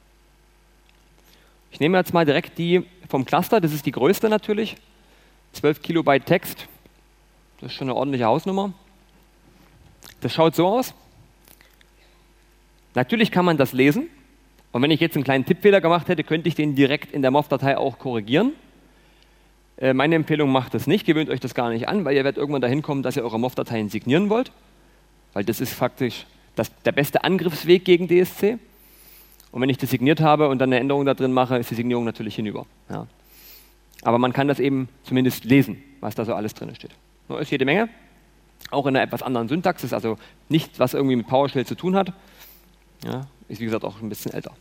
Ich nehme jetzt mal direkt die vom Cluster, das ist die größte natürlich. zwölf Kilobyte Text, das ist schon eine ordentliche Hausnummer. Das schaut so aus. Natürlich kann man das lesen. Und wenn ich jetzt einen kleinen Tippfehler gemacht hätte, könnte ich den direkt in der M O V-Datei auch korrigieren. Äh, meine Empfehlung, macht das nicht, gewöhnt euch das gar nicht an, weil ihr werdet irgendwann dahin kommen, dass ihr eure M O V-Dateien signieren wollt. Weil das ist faktisch das, der beste Angriffsweg gegen D S C. Und wenn ich das signiert habe und dann eine Änderung da drin mache, ist die Signierung natürlich hinüber. Ja. Aber man kann das eben zumindest lesen, was da so alles drin steht. Das ist jede Menge. Auch in einer etwas anderen Syntax, ist also nichts, was irgendwie mit PowerShell zu tun hat. Ja, ist wie gesagt auch ein bisschen älter.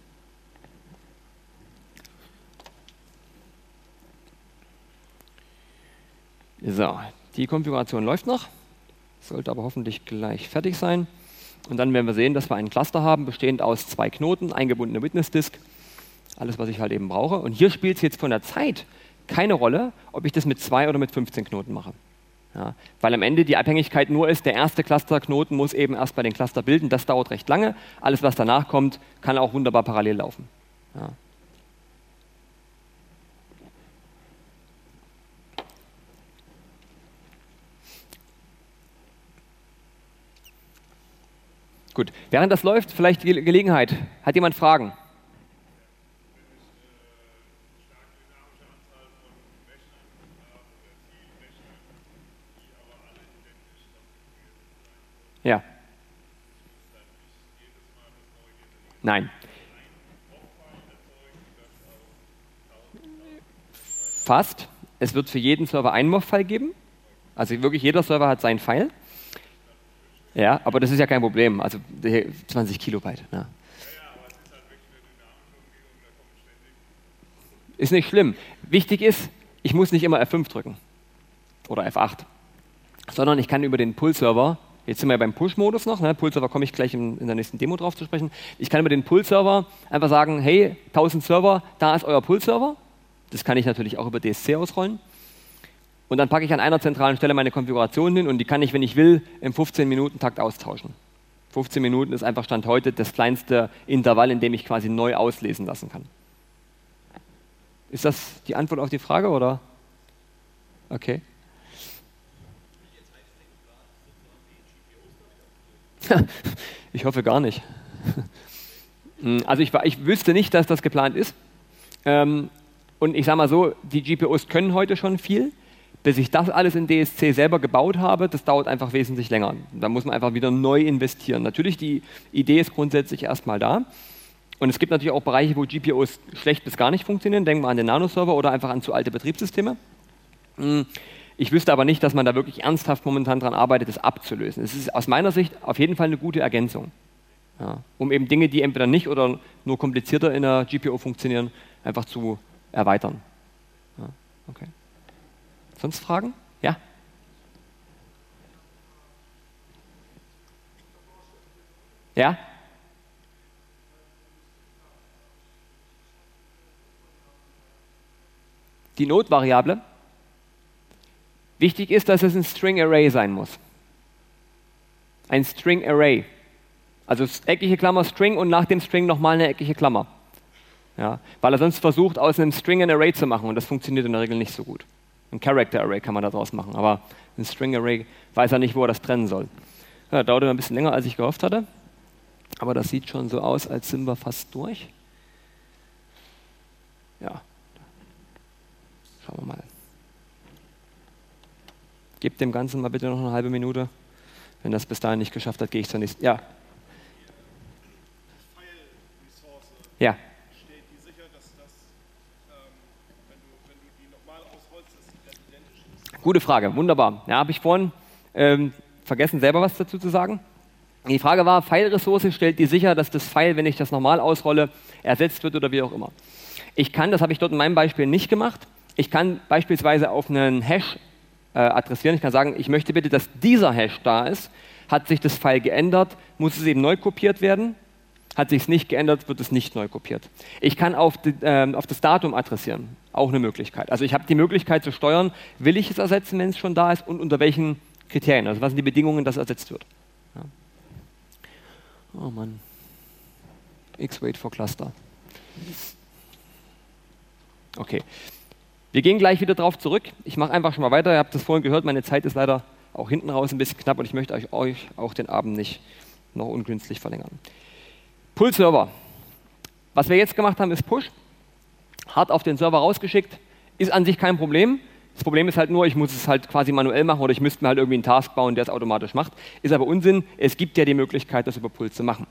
So, die Konfiguration läuft noch, sollte aber hoffentlich gleich fertig sein. Und dann werden wir sehen, dass wir einen Cluster haben, bestehend aus zwei Knoten, eingebundene Witness Disk, alles, was ich halt eben brauche. Und hier spielt es jetzt von der Zeit keine Rolle, ob ich das mit zwei oder mit fünfzehn Knoten mache. Ja, weil am Ende die Abhängigkeit nur ist, der erste Clusterknoten muss eben erst bei den Cluster bilden, das dauert recht lange. Alles, was danach kommt, kann auch wunderbar parallel laufen. Ja. Gut, während das läuft, vielleicht die Gelegenheit. Hat jemand Fragen? Ja. Nein. Fast. Es wird für jeden Server einen M O F-File geben. Also wirklich jeder Server hat seinen File. Ja, aber das ist ja kein Problem. Also zwanzig Kilobyte. Ja. Ist nicht schlimm. Wichtig ist, ich muss nicht immer F fünf drücken oder F acht, sondern ich kann über den Pull-Server, jetzt sind wir beim Push-Modus noch, ne, Pull-Server komme ich gleich in, in der nächsten Demo drauf zu sprechen, ich kann über den Pull-Server einfach sagen, hey, tausend Server, da ist euer Pull-Server. Das kann ich natürlich auch über D S C ausrollen. Und dann packe ich an einer zentralen Stelle meine Konfiguration hin und die kann ich, wenn ich will, im fünfzehn Minuten Takt austauschen. fünfzehn Minuten ist einfach Stand heute das kleinste Intervall, in dem ich quasi neu auslesen lassen kann. Ist das die Antwort auf die Frage, oder? Okay. Ich hoffe gar nicht. Also ich, ich wüsste nicht, dass das geplant ist. Ähm, und ich sage mal so, die G P Us können heute schon viel. Bis ich das alles in D S C selber gebaut habe, das dauert einfach wesentlich länger. Da muss man einfach wieder neu investieren. Natürlich, die Idee ist grundsätzlich erstmal da. Und es gibt natürlich auch Bereiche, wo G P Us schlecht bis gar nicht funktionieren. Denken wir an den Nano-Server oder einfach an zu alte Betriebssysteme. Ich wüsste aber nicht, dass man da wirklich ernsthaft momentan daran arbeitet, das abzulösen. Es ist aus meiner Sicht auf jeden Fall eine gute Ergänzung. Ja, um eben Dinge, die entweder nicht oder nur komplizierter in der G P U funktionieren, einfach zu erweitern. Ja, okay. Sonst Fragen? Ja? Ja? Die Node-Variable. Wichtig ist, dass es ein String Array sein muss. Ein String Array. Also eckige Klammer String und nach dem String nochmal eine eckige Klammer. Ja, weil er sonst versucht, aus einem String ein Array zu machen und das funktioniert in der Regel nicht so gut. Ein Character Array kann man daraus machen, aber ein String Array weiß er nicht, wo er das trennen soll. Ja, dauert ein bisschen länger, als ich gehofft hatte. Aber das sieht schon so aus, als sind wir fast durch. Ja. Schauen wir mal. Gebt dem Ganzen mal bitte noch eine halbe Minute. Wenn das bis dahin nicht geschafft hat, gehe ich zur nächsten. Ja. File-Ressource. Ja. Steht die sicher, dass das, ähm, wenn, du, wenn du die nochmal ausrollst, dass die dann identisch ist? Gute Frage, wunderbar. Ja, habe ich vorhin ähm, vergessen, selber was dazu zu sagen. Die Frage war, File-Ressource, stellt die sicher, dass das File, wenn ich das normal ausrolle, ersetzt wird oder wie auch immer. Ich kann, das habe ich dort in meinem Beispiel nicht gemacht, ich kann beispielsweise auf einen Hash äh, adressieren. Ich kann sagen, ich möchte bitte, dass dieser Hash da ist. Hat sich das File geändert, muss es eben neu kopiert werden. Hat sich es nicht geändert, wird es nicht neu kopiert. Ich kann auf, die, äh, auf das Datum adressieren, auch eine Möglichkeit. Also ich habe die Möglichkeit zu steuern, will ich es ersetzen, wenn es schon da ist und unter welchen Kriterien, also was sind die Bedingungen, dass es ersetzt wird. Ja. Oh Mann. X-Wait for Cluster. Okay. Wir gehen gleich wieder drauf zurück. Ich mache einfach schon mal weiter. Ihr habt das vorhin gehört, meine Zeit ist leider auch hinten raus ein bisschen knapp und ich möchte euch, euch auch den Abend nicht noch ungünstig verlängern. Pull-Server. Was wir jetzt gemacht haben, ist Push. Hart auf den Server rausgeschickt. Ist an sich kein Problem. Das Problem ist halt nur, ich muss es halt quasi manuell machen oder ich müsste mir halt irgendwie einen Task bauen, der es automatisch macht. Ist aber Unsinn. Es gibt ja die Möglichkeit, das über Pull zu machen.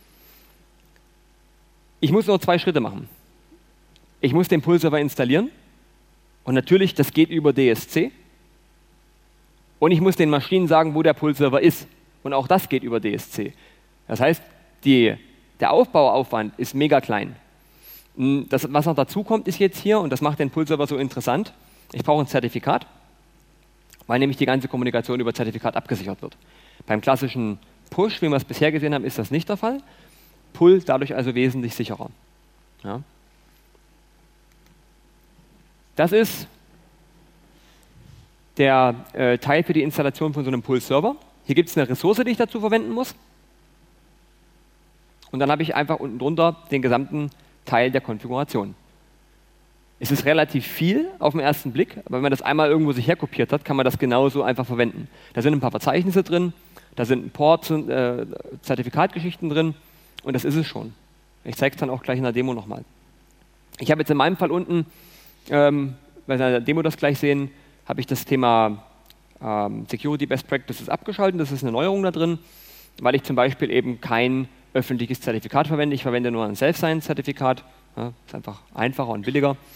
Ich muss nur zwei Schritte machen. Ich muss den Pull-Server installieren. Und natürlich, das geht über D S C. Und ich muss den Maschinen sagen, wo der Pull-Server ist. Und auch das geht über D S C. Das heißt, die, der Aufbauaufwand ist mega klein. Das, was noch dazu kommt, ist jetzt hier, und das macht den Pull-Server so interessant, ich brauche ein Zertifikat, weil nämlich die ganze Kommunikation über Zertifikat abgesichert wird. Beim klassischen Push, wie wir es bisher gesehen haben, ist das nicht der Fall. Pull dadurch also wesentlich sicherer. Ja. Das ist der äh, Teil für die Installation von so einem Pull-Server. Hier gibt es eine Ressource, die ich dazu verwenden muss. Und dann habe ich einfach unten drunter den gesamten Teil der Konfiguration. Es ist relativ viel auf den ersten Blick, aber wenn man das einmal irgendwo sich herkopiert hat, kann man das genauso einfach verwenden. Da sind ein paar Verzeichnisse drin, da sind ein Port, äh, Zertifikatgeschichten drin und das ist es schon. Ich zeige es dann auch gleich in der Demo nochmal. Ich habe jetzt in meinem Fall unten, ähm, weil wir in der Demo das gleich sehen, habe ich das Thema ähm, Security Best Practices abgeschaltet. Das ist eine Neuerung da drin, weil ich zum Beispiel eben kein öffentliches Zertifikat verwende. Ich verwende nur ein Self-Sign-Zertifikat. Ja, ist einfach einfacher und billiger.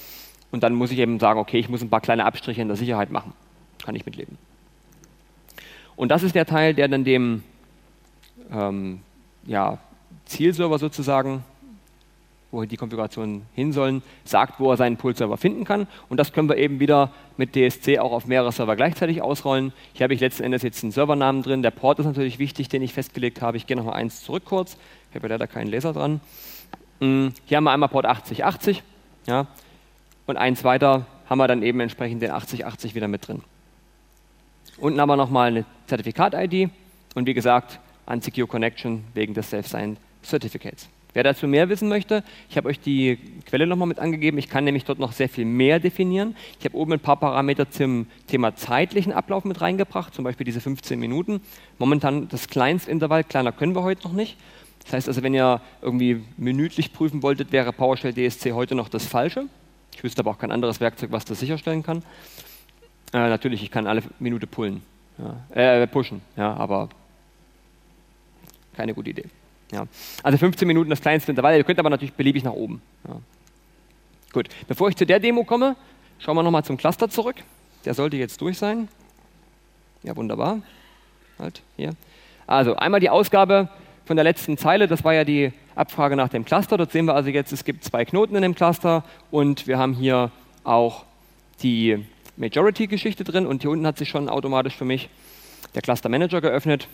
Und dann muss ich eben sagen, okay, ich muss ein paar kleine Abstriche in der Sicherheit machen. Kann ich mitleben. Und das ist der Teil, der dann dem ähm, ja, Zielserver sozusagen, wo die Konfigurationen hin sollen, sagt, wo er seinen Pull-Server finden kann. Und das können wir eben wieder mit D S C auch auf mehrere Server gleichzeitig ausrollen. Hier habe ich letzten Endes jetzt einen Servernamen drin. Der Port ist natürlich wichtig, den ich festgelegt habe. Ich gehe nochmal eins zurück kurz. Ich habe ja leider keinen Laser dran. Hier haben wir einmal Port achtzig achtzig. Ja. Und eins weiter haben wir dann eben entsprechend den achtzig achtzig wieder mit drin. Unten haben wir nochmal eine Zertifikat-I D und wie gesagt, Unsecure Connection wegen des Self-Signed Certificates. Wer dazu mehr wissen möchte, ich habe euch die Quelle nochmal mit angegeben. Ich kann nämlich dort noch sehr viel mehr definieren. Ich habe oben ein paar Parameter zum Thema zeitlichen Ablauf mit reingebracht, zum Beispiel diese fünfzehn Minuten. Momentan das Kleinstintervall, kleiner können wir heute noch nicht. Das heißt also, wenn ihr irgendwie minütlich prüfen wolltet, wäre PowerShell D S C heute noch das Falsche. Ich wüsste aber auch kein anderes Werkzeug, was das sicherstellen kann. Äh, natürlich, ich kann alle Minute pullen, ja. äh, pushen, ja, aber keine gute Idee. Ja. Also fünfzehn Minuten das kleinste Intervall, ihr könnt aber natürlich beliebig nach oben. Ja. Gut, bevor ich zu der Demo komme, schauen wir nochmal zum Cluster zurück. Der sollte jetzt durch sein. Ja, wunderbar. Halt, hier. Also einmal die Ausgabe von der letzten Zeile, das war ja die Abfrage nach dem Cluster. Dort sehen wir also jetzt, es gibt zwei Knoten in dem Cluster und wir haben hier auch die Majority-Geschichte drin und hier unten hat sich schon automatisch für mich der Cluster Manager geöffnet.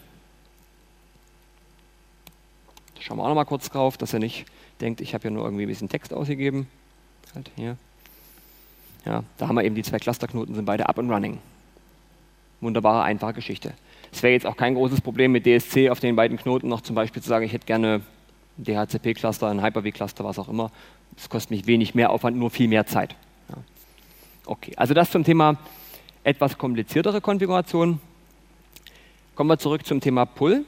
Da schauen wir auch noch mal kurz drauf, dass er nicht denkt, ich habe hier nur irgendwie ein bisschen Text ausgegeben. Halt hier. Ja, da haben wir eben die zwei Clusterknoten, sind beide up and running. Wunderbare, einfache Geschichte. Es wäre jetzt auch kein großes Problem mit D S C auf den beiden Knoten noch zum Beispiel zu sagen, ich hätte gerne ein D H C P-Cluster, ein Hyper-V-Cluster, was auch immer. Das kostet mich wenig mehr Aufwand, nur viel mehr Zeit. Ja. Okay, also das zum Thema etwas kompliziertere Konfiguration. Kommen wir zurück zum Thema Pull.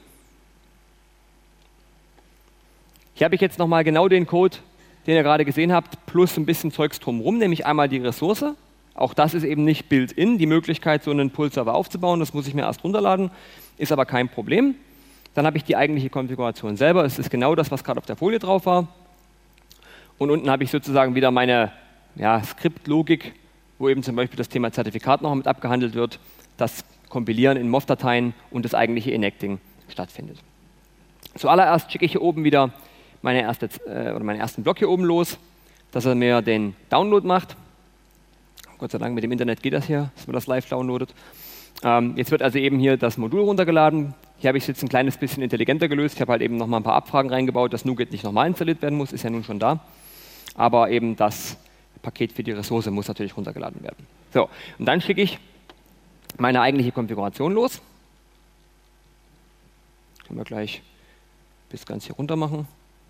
Hier habe ich jetzt nochmal genau den Code, den ihr gerade gesehen habt, plus ein bisschen Zeugs drumherum, nämlich einmal die Ressource. Auch das ist eben nicht built-in, die Möglichkeit, so einen Pull-Server aufzubauen. Das muss ich mir erst runterladen, ist aber kein Problem. Dann habe ich die eigentliche Konfiguration selber. Es ist genau das, was gerade auf der Folie drauf war. Und unten habe ich sozusagen wieder meine ja, Skriptlogik, wo eben zum Beispiel das Thema Zertifikat noch mit abgehandelt wird, das Kompilieren in M O F-Dateien und das eigentliche Enacting stattfindet. Zuallererst schicke ich hier oben wieder meine erste, äh, oder meinen ersten Block hier oben los, dass er mir den Download macht. Gott sei Dank, mit dem Internet geht das hier, dass man das live downloadet. Ähm, jetzt wird also eben hier das Modul runtergeladen. Hier habe ich es jetzt ein kleines bisschen intelligenter gelöst. Ich habe halt eben noch mal ein paar Abfragen reingebaut, dass NuGet nicht nochmal installiert werden muss, ist ja nun schon da. Aber eben das Paket für die Ressource muss natürlich runtergeladen werden. So, und dann schicke ich meine eigentliche Konfiguration los. Können wir gleich bis ganz hier runter machen.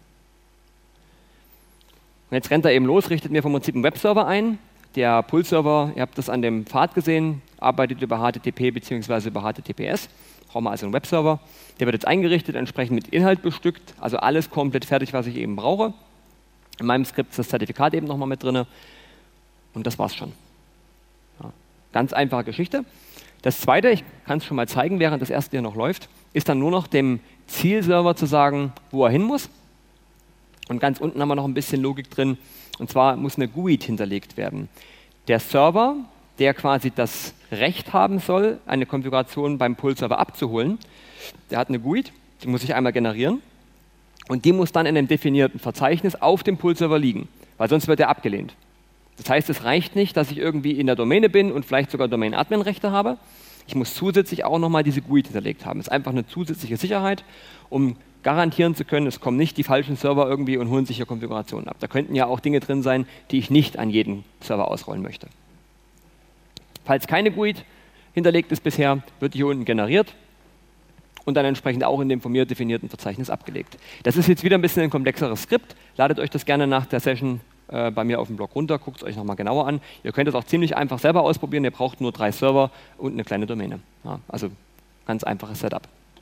Und jetzt rennt er eben los, richtet mir vom Prinzip einen Webserver ein. Der Pull-Server, ihr habt das an dem Pfad gesehen, arbeitet über H T T P bzw. über H T T P S. Brauchen wir also einen Webserver. Der wird jetzt eingerichtet, entsprechend mit Inhalt bestückt, also alles komplett fertig, was ich eben brauche. In meinem Skript ist das Zertifikat eben nochmal mit drin. Und das war's schon. Ja, ganz einfache Geschichte. Das zweite, ich kann es schon mal zeigen, während das erste hier noch läuft, ist dann nur noch dem Zielserver zu sagen, wo er hin muss. Und ganz unten haben wir noch ein bisschen Logik drin. Und zwar muss eine G U I D hinterlegt werden. Der Server, der quasi das Recht haben soll, eine Konfiguration beim Pull-Server abzuholen, der hat eine G U I D, die muss ich einmal generieren. Und die muss dann in einem definierten Verzeichnis auf dem Pull-Server liegen, weil sonst wird er abgelehnt. Das heißt, es reicht nicht, dass ich irgendwie in der Domäne bin und vielleicht sogar Domain-Admin-Rechte habe. Ich muss zusätzlich auch nochmal diese G U I D hinterlegt haben. Das ist einfach eine zusätzliche Sicherheit, um garantieren zu können, es kommen nicht die falschen Server irgendwie und holen sich hier Konfigurationen ab. Da könnten ja auch Dinge drin sein, die ich nicht an jeden Server ausrollen möchte. Falls keine G U I D hinterlegt ist bisher, wird die hier unten generiert und dann entsprechend auch in dem von mir definierten Verzeichnis abgelegt. Das ist jetzt wieder ein bisschen ein komplexeres Skript. Ladet euch das gerne nach der Session äh, bei mir auf dem Blog runter, guckt es euch nochmal genauer an. Ihr könnt es auch ziemlich einfach selber ausprobieren. Ihr braucht nur drei Server und eine kleine Domäne. Ja, also ganz einfaches Setup.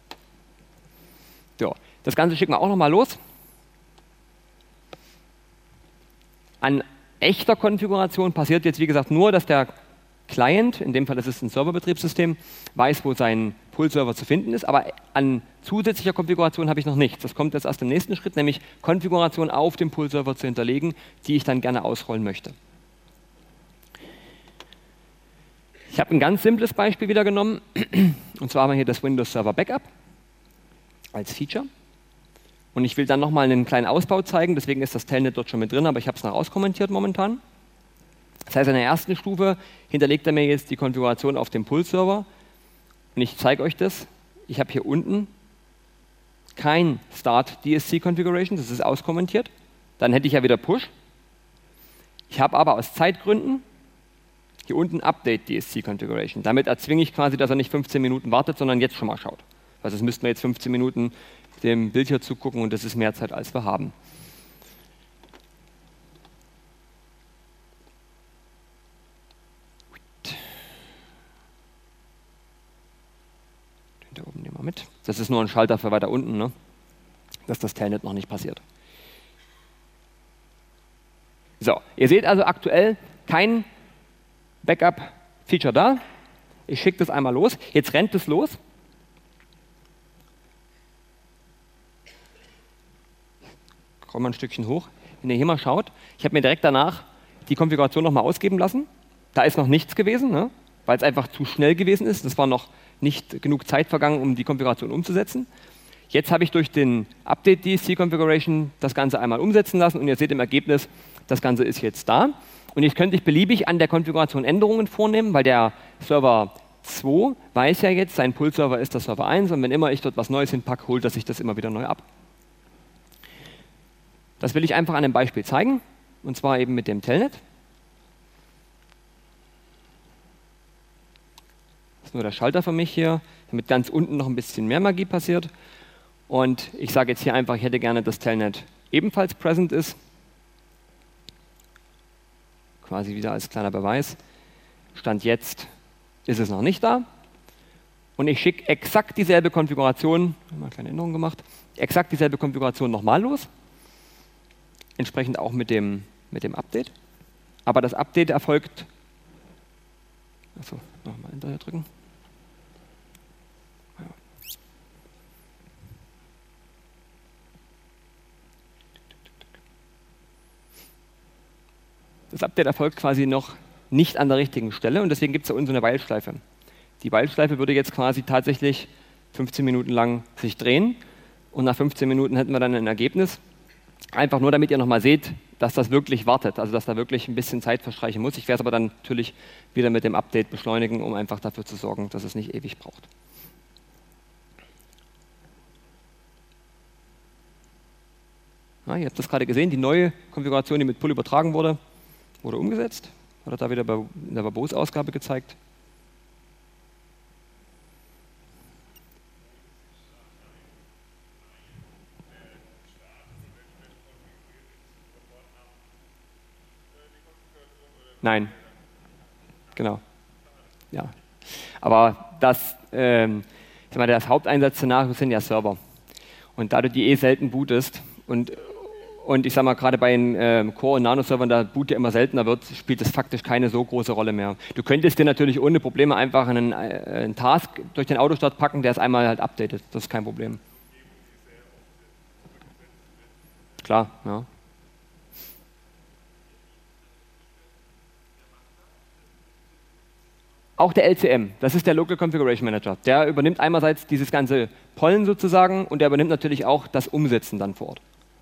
So, das Ganze schicken wir auch nochmal los. An echter Konfiguration passiert jetzt, wie gesagt, nur, dass der Client, in dem Fall ist es ein Serverbetriebssystem, weiß, wo sein Pull-Server zu finden ist, aber an zusätzlicher Konfiguration habe ich noch nichts. Das kommt jetzt erst im nächsten Schritt, nämlich Konfiguration auf dem Pull-Server zu hinterlegen, die ich dann gerne ausrollen möchte. Ich habe ein ganz simples Beispiel wieder genommen, und zwar haben wir hier das Windows Server Backup als Feature. Und ich will dann nochmal einen kleinen Ausbau zeigen, deswegen ist das Telnet dort schon mit drin, aber ich habe es noch auskommentiert momentan. Das heißt, in der ersten Stufe hinterlegt er mir jetzt die Konfiguration auf dem Pull-Server. Und ich zeige euch das. Ich habe hier unten kein Start D S C Configuration, das ist auskommentiert. Dann hätte ich ja wieder Push. Ich habe aber aus Zeitgründen hier unten Update D S C Configuration. Damit erzwinge ich quasi, dass er nicht fünfzehn Minuten wartet, sondern jetzt schon mal schaut. Also es müssten wir jetzt fünfzehn Minuten dem Bild hier zugucken und das ist mehr Zeit, als wir haben. Den da oben nehmen wir mit. Das ist nur ein Schalter für weiter unten, ne? Dass das Telnet noch nicht passiert. So, ihr seht also aktuell kein Backup-Feature da. Ich schicke das einmal los. Jetzt rennt es los. Kommen wir ein Stückchen hoch. Wenn ihr hier mal schaut, ich habe mir direkt danach die Konfiguration nochmal ausgeben lassen. Da ist noch nichts gewesen, ne? Weil es einfach zu schnell gewesen ist. Es war noch nicht genug Zeit vergangen, um die Konfiguration umzusetzen. Jetzt habe ich durch den Update D S C Configuration das Ganze einmal umsetzen lassen und ihr seht im Ergebnis, das Ganze ist jetzt da. Und jetzt könnte ich beliebig an der Konfiguration Änderungen vornehmen, weil der Server zwei weiß ja jetzt, sein Pull-Server ist der Server eins und wenn immer ich dort was Neues hinpacke, holt er sich das immer wieder neu ab. Das will ich einfach an einem Beispiel zeigen, und zwar eben mit dem Telnet. Das ist nur der Schalter für mich hier, damit ganz unten noch ein bisschen mehr Magie passiert. Und ich sage jetzt hier einfach, ich hätte gerne, dass Telnet ebenfalls present ist. Quasi wieder als kleiner Beweis. Stand jetzt ist es noch nicht da. Und ich schicke exakt dieselbe Konfiguration, mal eine kleine Änderung gemacht, exakt dieselbe Konfiguration nochmal los. Entsprechend auch mit dem, mit dem Update. Aber das Update erfolgt. Achso, nochmal Enter drücken. Das Update erfolgt quasi noch nicht an der richtigen Stelle und deswegen gibt es da unten so eine While-Schleife. Die While-Schleife würde jetzt quasi tatsächlich fünfzehn Minuten lang sich drehen und nach fünfzehn Minuten hätten wir dann ein Ergebnis. Einfach nur, damit ihr nochmal seht, dass das wirklich wartet, also dass da wirklich ein bisschen Zeit verstreichen muss. Ich werde es aber dann natürlich wieder mit dem Update beschleunigen, um einfach dafür zu sorgen, dass es nicht ewig braucht. Ja, ihr habt das gerade gesehen, die neue Konfiguration, die mit Pull übertragen wurde, wurde umgesetzt. Oder da wieder in der Verbose-Ausgabe gezeigt. Nein. Genau. Ja. Aber das, ähm, ich sag mal, das Haupteinsatzszenario sind ja Server. Und da du die eh selten bootest und Und ich sage mal, gerade bei den äh, Core- und Nano-Servern, da Boot ja immer seltener wird, spielt das faktisch keine so große Rolle mehr. Du könntest dir natürlich ohne Probleme einfach einen, äh, einen Task durch den Autostart packen, der es einmal halt updatet. Das ist kein Problem. Klar, ja. Auch der L C M, das ist der Local Configuration Manager. Der übernimmt einerseits dieses ganze Pollen sozusagen und der übernimmt natürlich auch das Umsetzen dann vor Ort.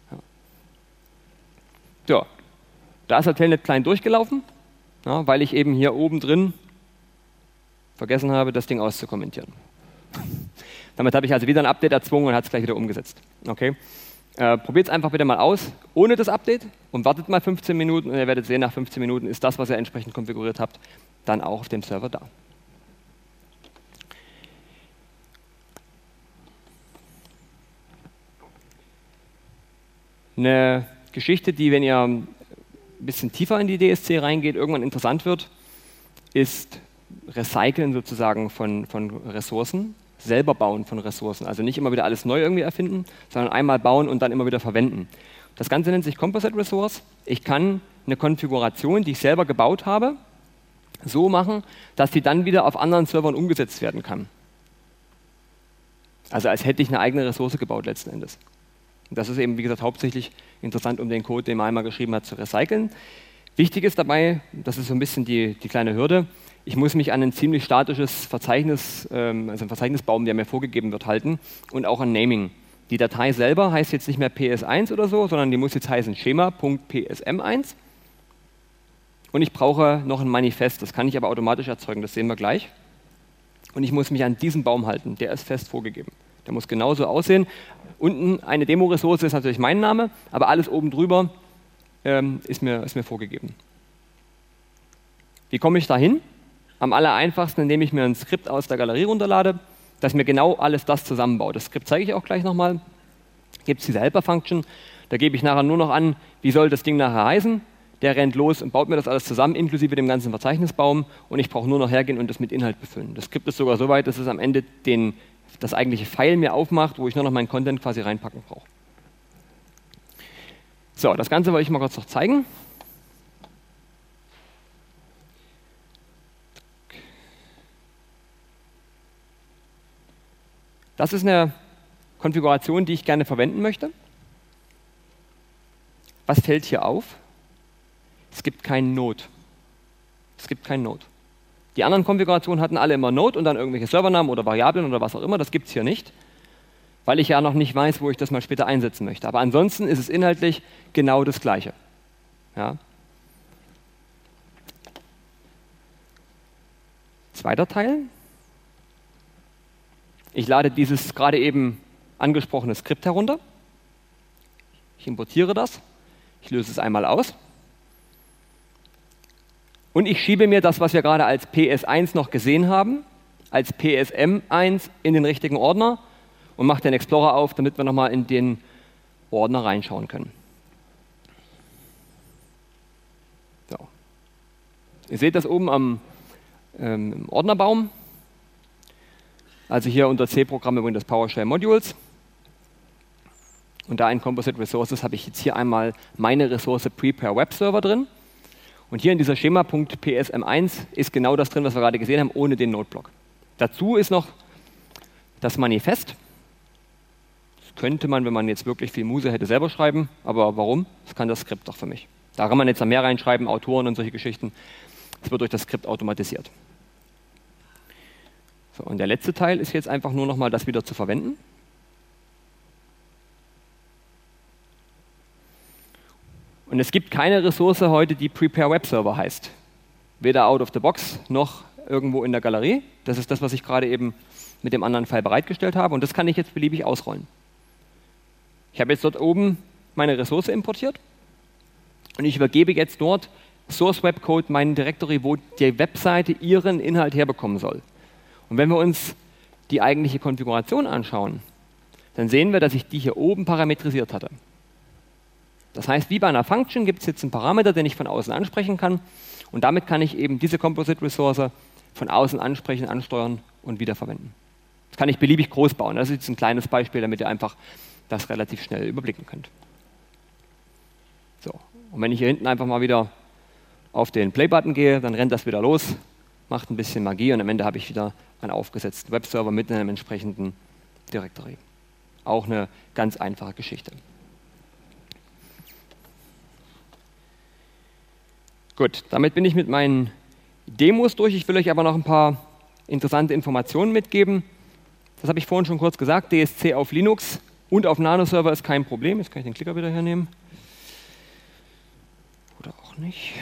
So, da ist der Telnet klein durchgelaufen, ja, weil ich eben hier oben drin vergessen habe, das Ding auszukommentieren. Damit habe ich also wieder ein Update erzwungen und hat es gleich wieder umgesetzt. Okay? Äh, Probiert es einfach bitte mal aus, ohne das Update und wartet mal fünfzehn Minuten und ihr werdet sehen, nach fünfzehn Minuten ist das, was ihr entsprechend konfiguriert habt, dann auch auf dem Server da. Eine Geschichte, die, wenn ihr ein bisschen tiefer in die D S C reingeht, irgendwann interessant wird, ist Recyceln sozusagen von, von Ressourcen, selber bauen von Ressourcen. Also nicht immer wieder alles neu irgendwie erfinden, sondern einmal bauen und dann immer wieder verwenden. Das Ganze nennt sich Composite Resource. Ich kann eine Konfiguration, die ich selber gebaut habe, so machen, dass die dann wieder auf anderen Servern umgesetzt werden kann. Also als hätte ich eine eigene Ressource gebaut letzten Endes. Und das ist eben, wie gesagt, hauptsächlich interessant, um den Code, den man einmal geschrieben hat, zu recyceln. Wichtig ist dabei, das ist so ein bisschen die, die kleine Hürde, ich muss mich an ein ziemlich statisches Verzeichnis, ähm, also ein Verzeichnisbaum, der mir vorgegeben wird, halten und auch an Naming. Die Datei selber heißt jetzt nicht mehr P S eins oder so, sondern die muss jetzt heißen schema.p s m eins. Und ich brauche noch ein Manifest, das kann ich aber automatisch erzeugen, das sehen wir gleich. Und ich muss mich an diesen Baum halten, der ist fest vorgegeben. Der muss genauso aussehen. Unten eine Demo-Ressource ist natürlich mein Name, aber alles oben drüber ähm, ist, mir, ist mir vorgegeben. Wie komme ich da hin? Am aller einfachsten, indem ich mir ein Skript aus der Galerie runterlade, das mir genau alles das zusammenbaut. Das Skript zeige ich auch gleich nochmal. Gibt es diese Helper-Function, da gebe ich nachher nur noch an, wie soll das Ding nachher heißen. Der rennt los und baut mir das alles zusammen, inklusive dem ganzen Verzeichnisbaum, und ich brauche nur noch hergehen und das mit Inhalt befüllen. Das Skript ist sogar so weit, dass es am Ende den, das eigentliche File mir aufmacht, wo ich nur noch meinen Content quasi reinpacken brauche. So, das Ganze wollte ich mal kurz noch zeigen. Das ist eine Konfiguration, die ich gerne verwenden möchte. Was fällt hier auf? Es gibt keinen Node. Es gibt keinen Node. Die anderen Konfigurationen hatten alle immer Node und dann irgendwelche Servernamen oder Variablen oder was auch immer. Das gibt es hier nicht, weil ich ja noch nicht weiß, wo ich das mal später einsetzen möchte. Aber ansonsten ist es inhaltlich genau das Gleiche. Ja. Zweiter Teil. Ich lade dieses gerade eben angesprochene Skript herunter. Ich importiere das. Ich löse es einmal aus. Und ich schiebe mir das, was wir gerade als P S eins noch gesehen haben, als P S M eins in den richtigen Ordner und mache den Explorer auf, damit wir nochmal in den Ordner reinschauen können. So. Ihr seht das oben am ähm, Ordnerbaum. Also hier unter C-Programme Windows PowerShell Modules. Und da in Composite Resources habe ich jetzt hier einmal meine Ressource Prepare Web Server drin. Und hier in dieser Schema.p s m eins ist genau das drin, was wir gerade gesehen haben, ohne den Node-Block. Dazu ist noch das Manifest. Das könnte man, wenn man jetzt wirklich viel Muse hätte, selber schreiben. Aber warum? Das kann das Skript doch für mich. Da kann man jetzt noch mehr reinschreiben, Autoren und solche Geschichten. Das wird durch das Skript automatisiert. So, und der letzte Teil ist jetzt einfach nur noch mal das wieder zu verwenden. Und es gibt keine Ressource heute, die Prepare Web Server heißt. Weder out of the box noch irgendwo in der Galerie. Das ist das, was ich gerade eben mit dem anderen File bereitgestellt habe. Und das kann ich jetzt beliebig ausrollen. Ich habe jetzt dort oben meine Ressource importiert. Und ich übergebe jetzt dort Source Web Code, meinen Directory, wo die Webseite ihren Inhalt herbekommen soll. Und wenn wir uns die eigentliche Konfiguration anschauen, dann sehen wir, dass ich die hier oben parametrisiert hatte. Das heißt, wie bei einer Function gibt es jetzt einen Parameter, den ich von außen ansprechen kann. Und damit kann ich eben diese Composite-Ressource von außen ansprechen, ansteuern und wiederverwenden. Das kann ich beliebig groß bauen. Das ist jetzt ein kleines Beispiel, damit ihr einfach das relativ schnell überblicken könnt. So. Und wenn ich hier hinten einfach mal wieder auf den Play-Button gehe, dann rennt das wieder los, macht ein bisschen Magie und am Ende habe ich wieder einen aufgesetzten Webserver mit einem entsprechenden Directory. Auch eine ganz einfache Geschichte. Gut, damit bin ich mit meinen Demos durch. Ich will euch aber noch ein paar interessante Informationen mitgeben. Das habe ich vorhin schon kurz gesagt. D S C auf Linux und auf Nano-Server ist kein Problem. Jetzt kann ich den Klicker wieder hernehmen. Oder auch nicht.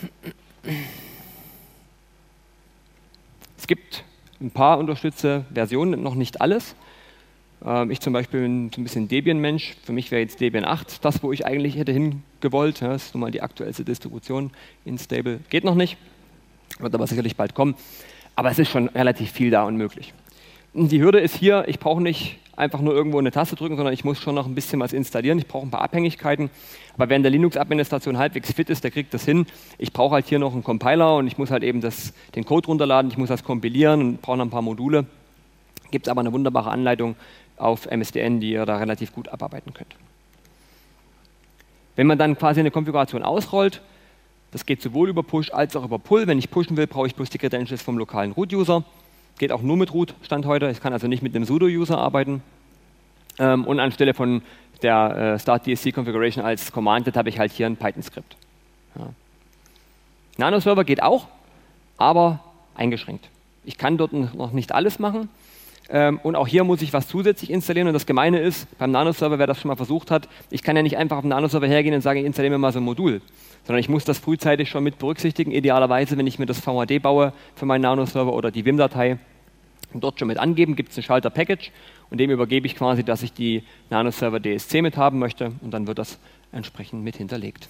Es gibt ein paar unterstützte Versionen, noch nicht alles. Ich zum Beispiel bin so ein bisschen Debian-Mensch. Für mich wäre jetzt Debian acht das, wo ich eigentlich hätte hingewollt. Das ist nun mal die aktuellste Distribution. Instable geht noch nicht, wird aber sicherlich bald kommen. Aber es ist schon relativ viel da und möglich. Und die Hürde ist hier, ich brauche nicht einfach nur irgendwo eine Taste drücken, sondern ich muss schon noch ein bisschen was installieren. Ich brauche ein paar Abhängigkeiten. Aber wenn der Linux-Administration halbwegs fit ist, der kriegt das hin. Ich brauche halt hier noch einen Compiler und ich muss halt eben das, den Code runterladen. Ich muss das kompilieren und brauche noch ein paar Module. Gibt es aber eine wunderbare Anleitung auf M S D N, die ihr da relativ gut abarbeiten könnt. Wenn man dann quasi eine Konfiguration ausrollt, das geht sowohl über Push als auch über Pull. Wenn ich pushen will, brauche ich bloß die Credentials vom lokalen Root-User. Geht auch nur mit Root, Stand heute. Ich kann also nicht mit einem Sudo-User arbeiten. Ähm, und anstelle von der äh, Start D S C Configuration als Commanded habe ich halt hier ein Python-Skript. Ja. Nano-Server geht auch, aber eingeschränkt. Ich kann dort noch nicht alles machen. Ähm, und auch hier muss ich was zusätzlich installieren. Und das Gemeine ist, beim Nano-Server, wer das schon mal versucht hat, ich kann ja nicht einfach auf den Nano-Server hergehen und sagen, ich installiere mir mal so ein Modul, sondern ich muss das frühzeitig schon mit berücksichtigen. Idealerweise, wenn ich mir das V H D baue für meinen Nano-Server oder die Vim-Datei, dort schon mit angeben, gibt es ein Schalter-Package und dem übergebe ich quasi, dass ich die Nano-Server D S C mit haben möchte und dann wird das entsprechend mit hinterlegt.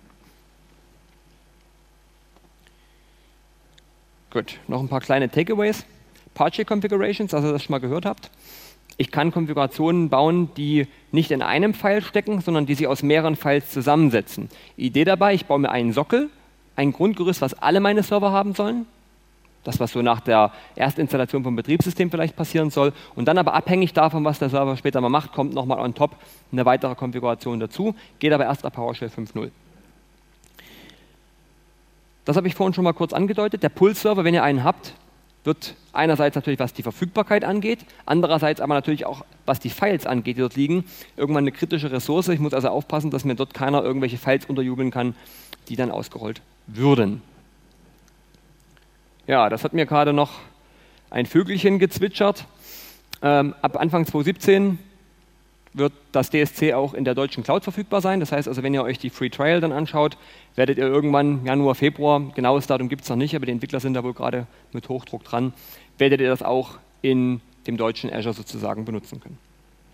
Gut, noch ein paar kleine Takeaways. Partial Configurations, also das schon mal gehört habt. Ich kann Konfigurationen bauen, die nicht in einem File stecken, sondern die sich aus mehreren Files zusammensetzen. Idee dabei, ich baue mir einen Sockel, ein Grundgerüst, was alle meine Server haben sollen. Das, was so nach der Erstinstallation vom Betriebssystem vielleicht passieren soll. Und dann aber abhängig davon, was der Server später mal macht, kommt nochmal on top eine weitere Konfiguration dazu. Geht aber erst ab PowerShell fünf Punkt null. Das habe ich vorhin schon mal kurz angedeutet. Der Pull-Server, wenn ihr einen habt, wird einerseits natürlich, was die Verfügbarkeit angeht, andererseits aber natürlich auch, was die Files angeht, die dort liegen, irgendwann eine kritische Ressource. Ich muss also aufpassen, dass mir dort keiner irgendwelche Files unterjubeln kann, die dann ausgerollt würden. Ja, das hat mir gerade noch ein Vögelchen gezwitschert. Ähm, ab Anfang zweitausendsiebzehn wird das D S C auch in der deutschen Cloud verfügbar sein. Das heißt also, wenn ihr euch die Free Trial dann anschaut, werdet ihr irgendwann Januar, Februar, genaues Datum gibt es noch nicht, aber die Entwickler sind da wohl gerade mit Hochdruck dran, werdet ihr das auch in dem deutschen Azure sozusagen benutzen können.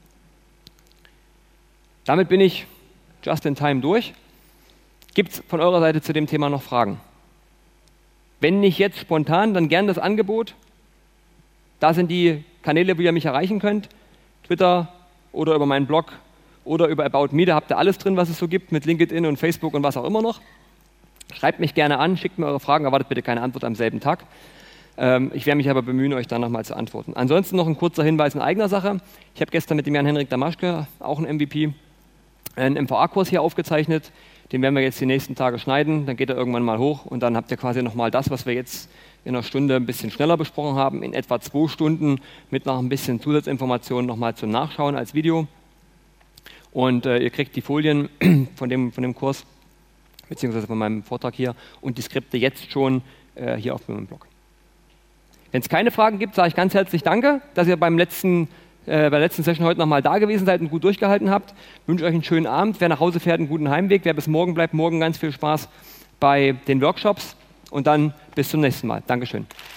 Damit bin ich just in time durch. Gibt es von eurer Seite zu dem Thema noch Fragen? Wenn nicht jetzt spontan, dann gern das Angebot. Da sind die Kanäle, wie ihr mich erreichen könnt. Twitter oder über meinen Blog oder über About Me, da habt ihr alles drin, was es so gibt, mit LinkedIn und Facebook und was auch immer noch. Schreibt mich gerne an, schickt mir eure Fragen, erwartet bitte keine Antwort am selben Tag. Ähm, ich werde mich aber bemühen, euch dann nochmal zu antworten. Ansonsten noch ein kurzer Hinweis in eigener Sache. Ich habe gestern mit dem Jan-Henrik Damaschke, auch ein M V P, einen M V A-Kurs hier aufgezeichnet. Den werden wir jetzt die nächsten Tage schneiden, dann geht er irgendwann mal hoch und dann habt ihr quasi nochmal das, was wir jetzt in einer Stunde ein bisschen schneller besprochen haben, in etwa zwei Stunden mit noch ein bisschen Zusatzinformationen nochmal zum Nachschauen als Video. Und äh, ihr kriegt die Folien von dem, von dem Kurs, beziehungsweise von meinem Vortrag hier und die Skripte jetzt schon äh, hier auf meinem Blog. Wenn es keine Fragen gibt, sage ich ganz herzlich Danke, dass ihr beim letzten, äh, bei der letzten Session heute nochmal da gewesen seid und gut durchgehalten habt. Ich wünsche euch einen schönen Abend. Wer nach Hause fährt, einen guten Heimweg. Wer bis morgen bleibt, morgen ganz viel Spaß bei den Workshops und dann bis zum nächsten Mal. Dankeschön.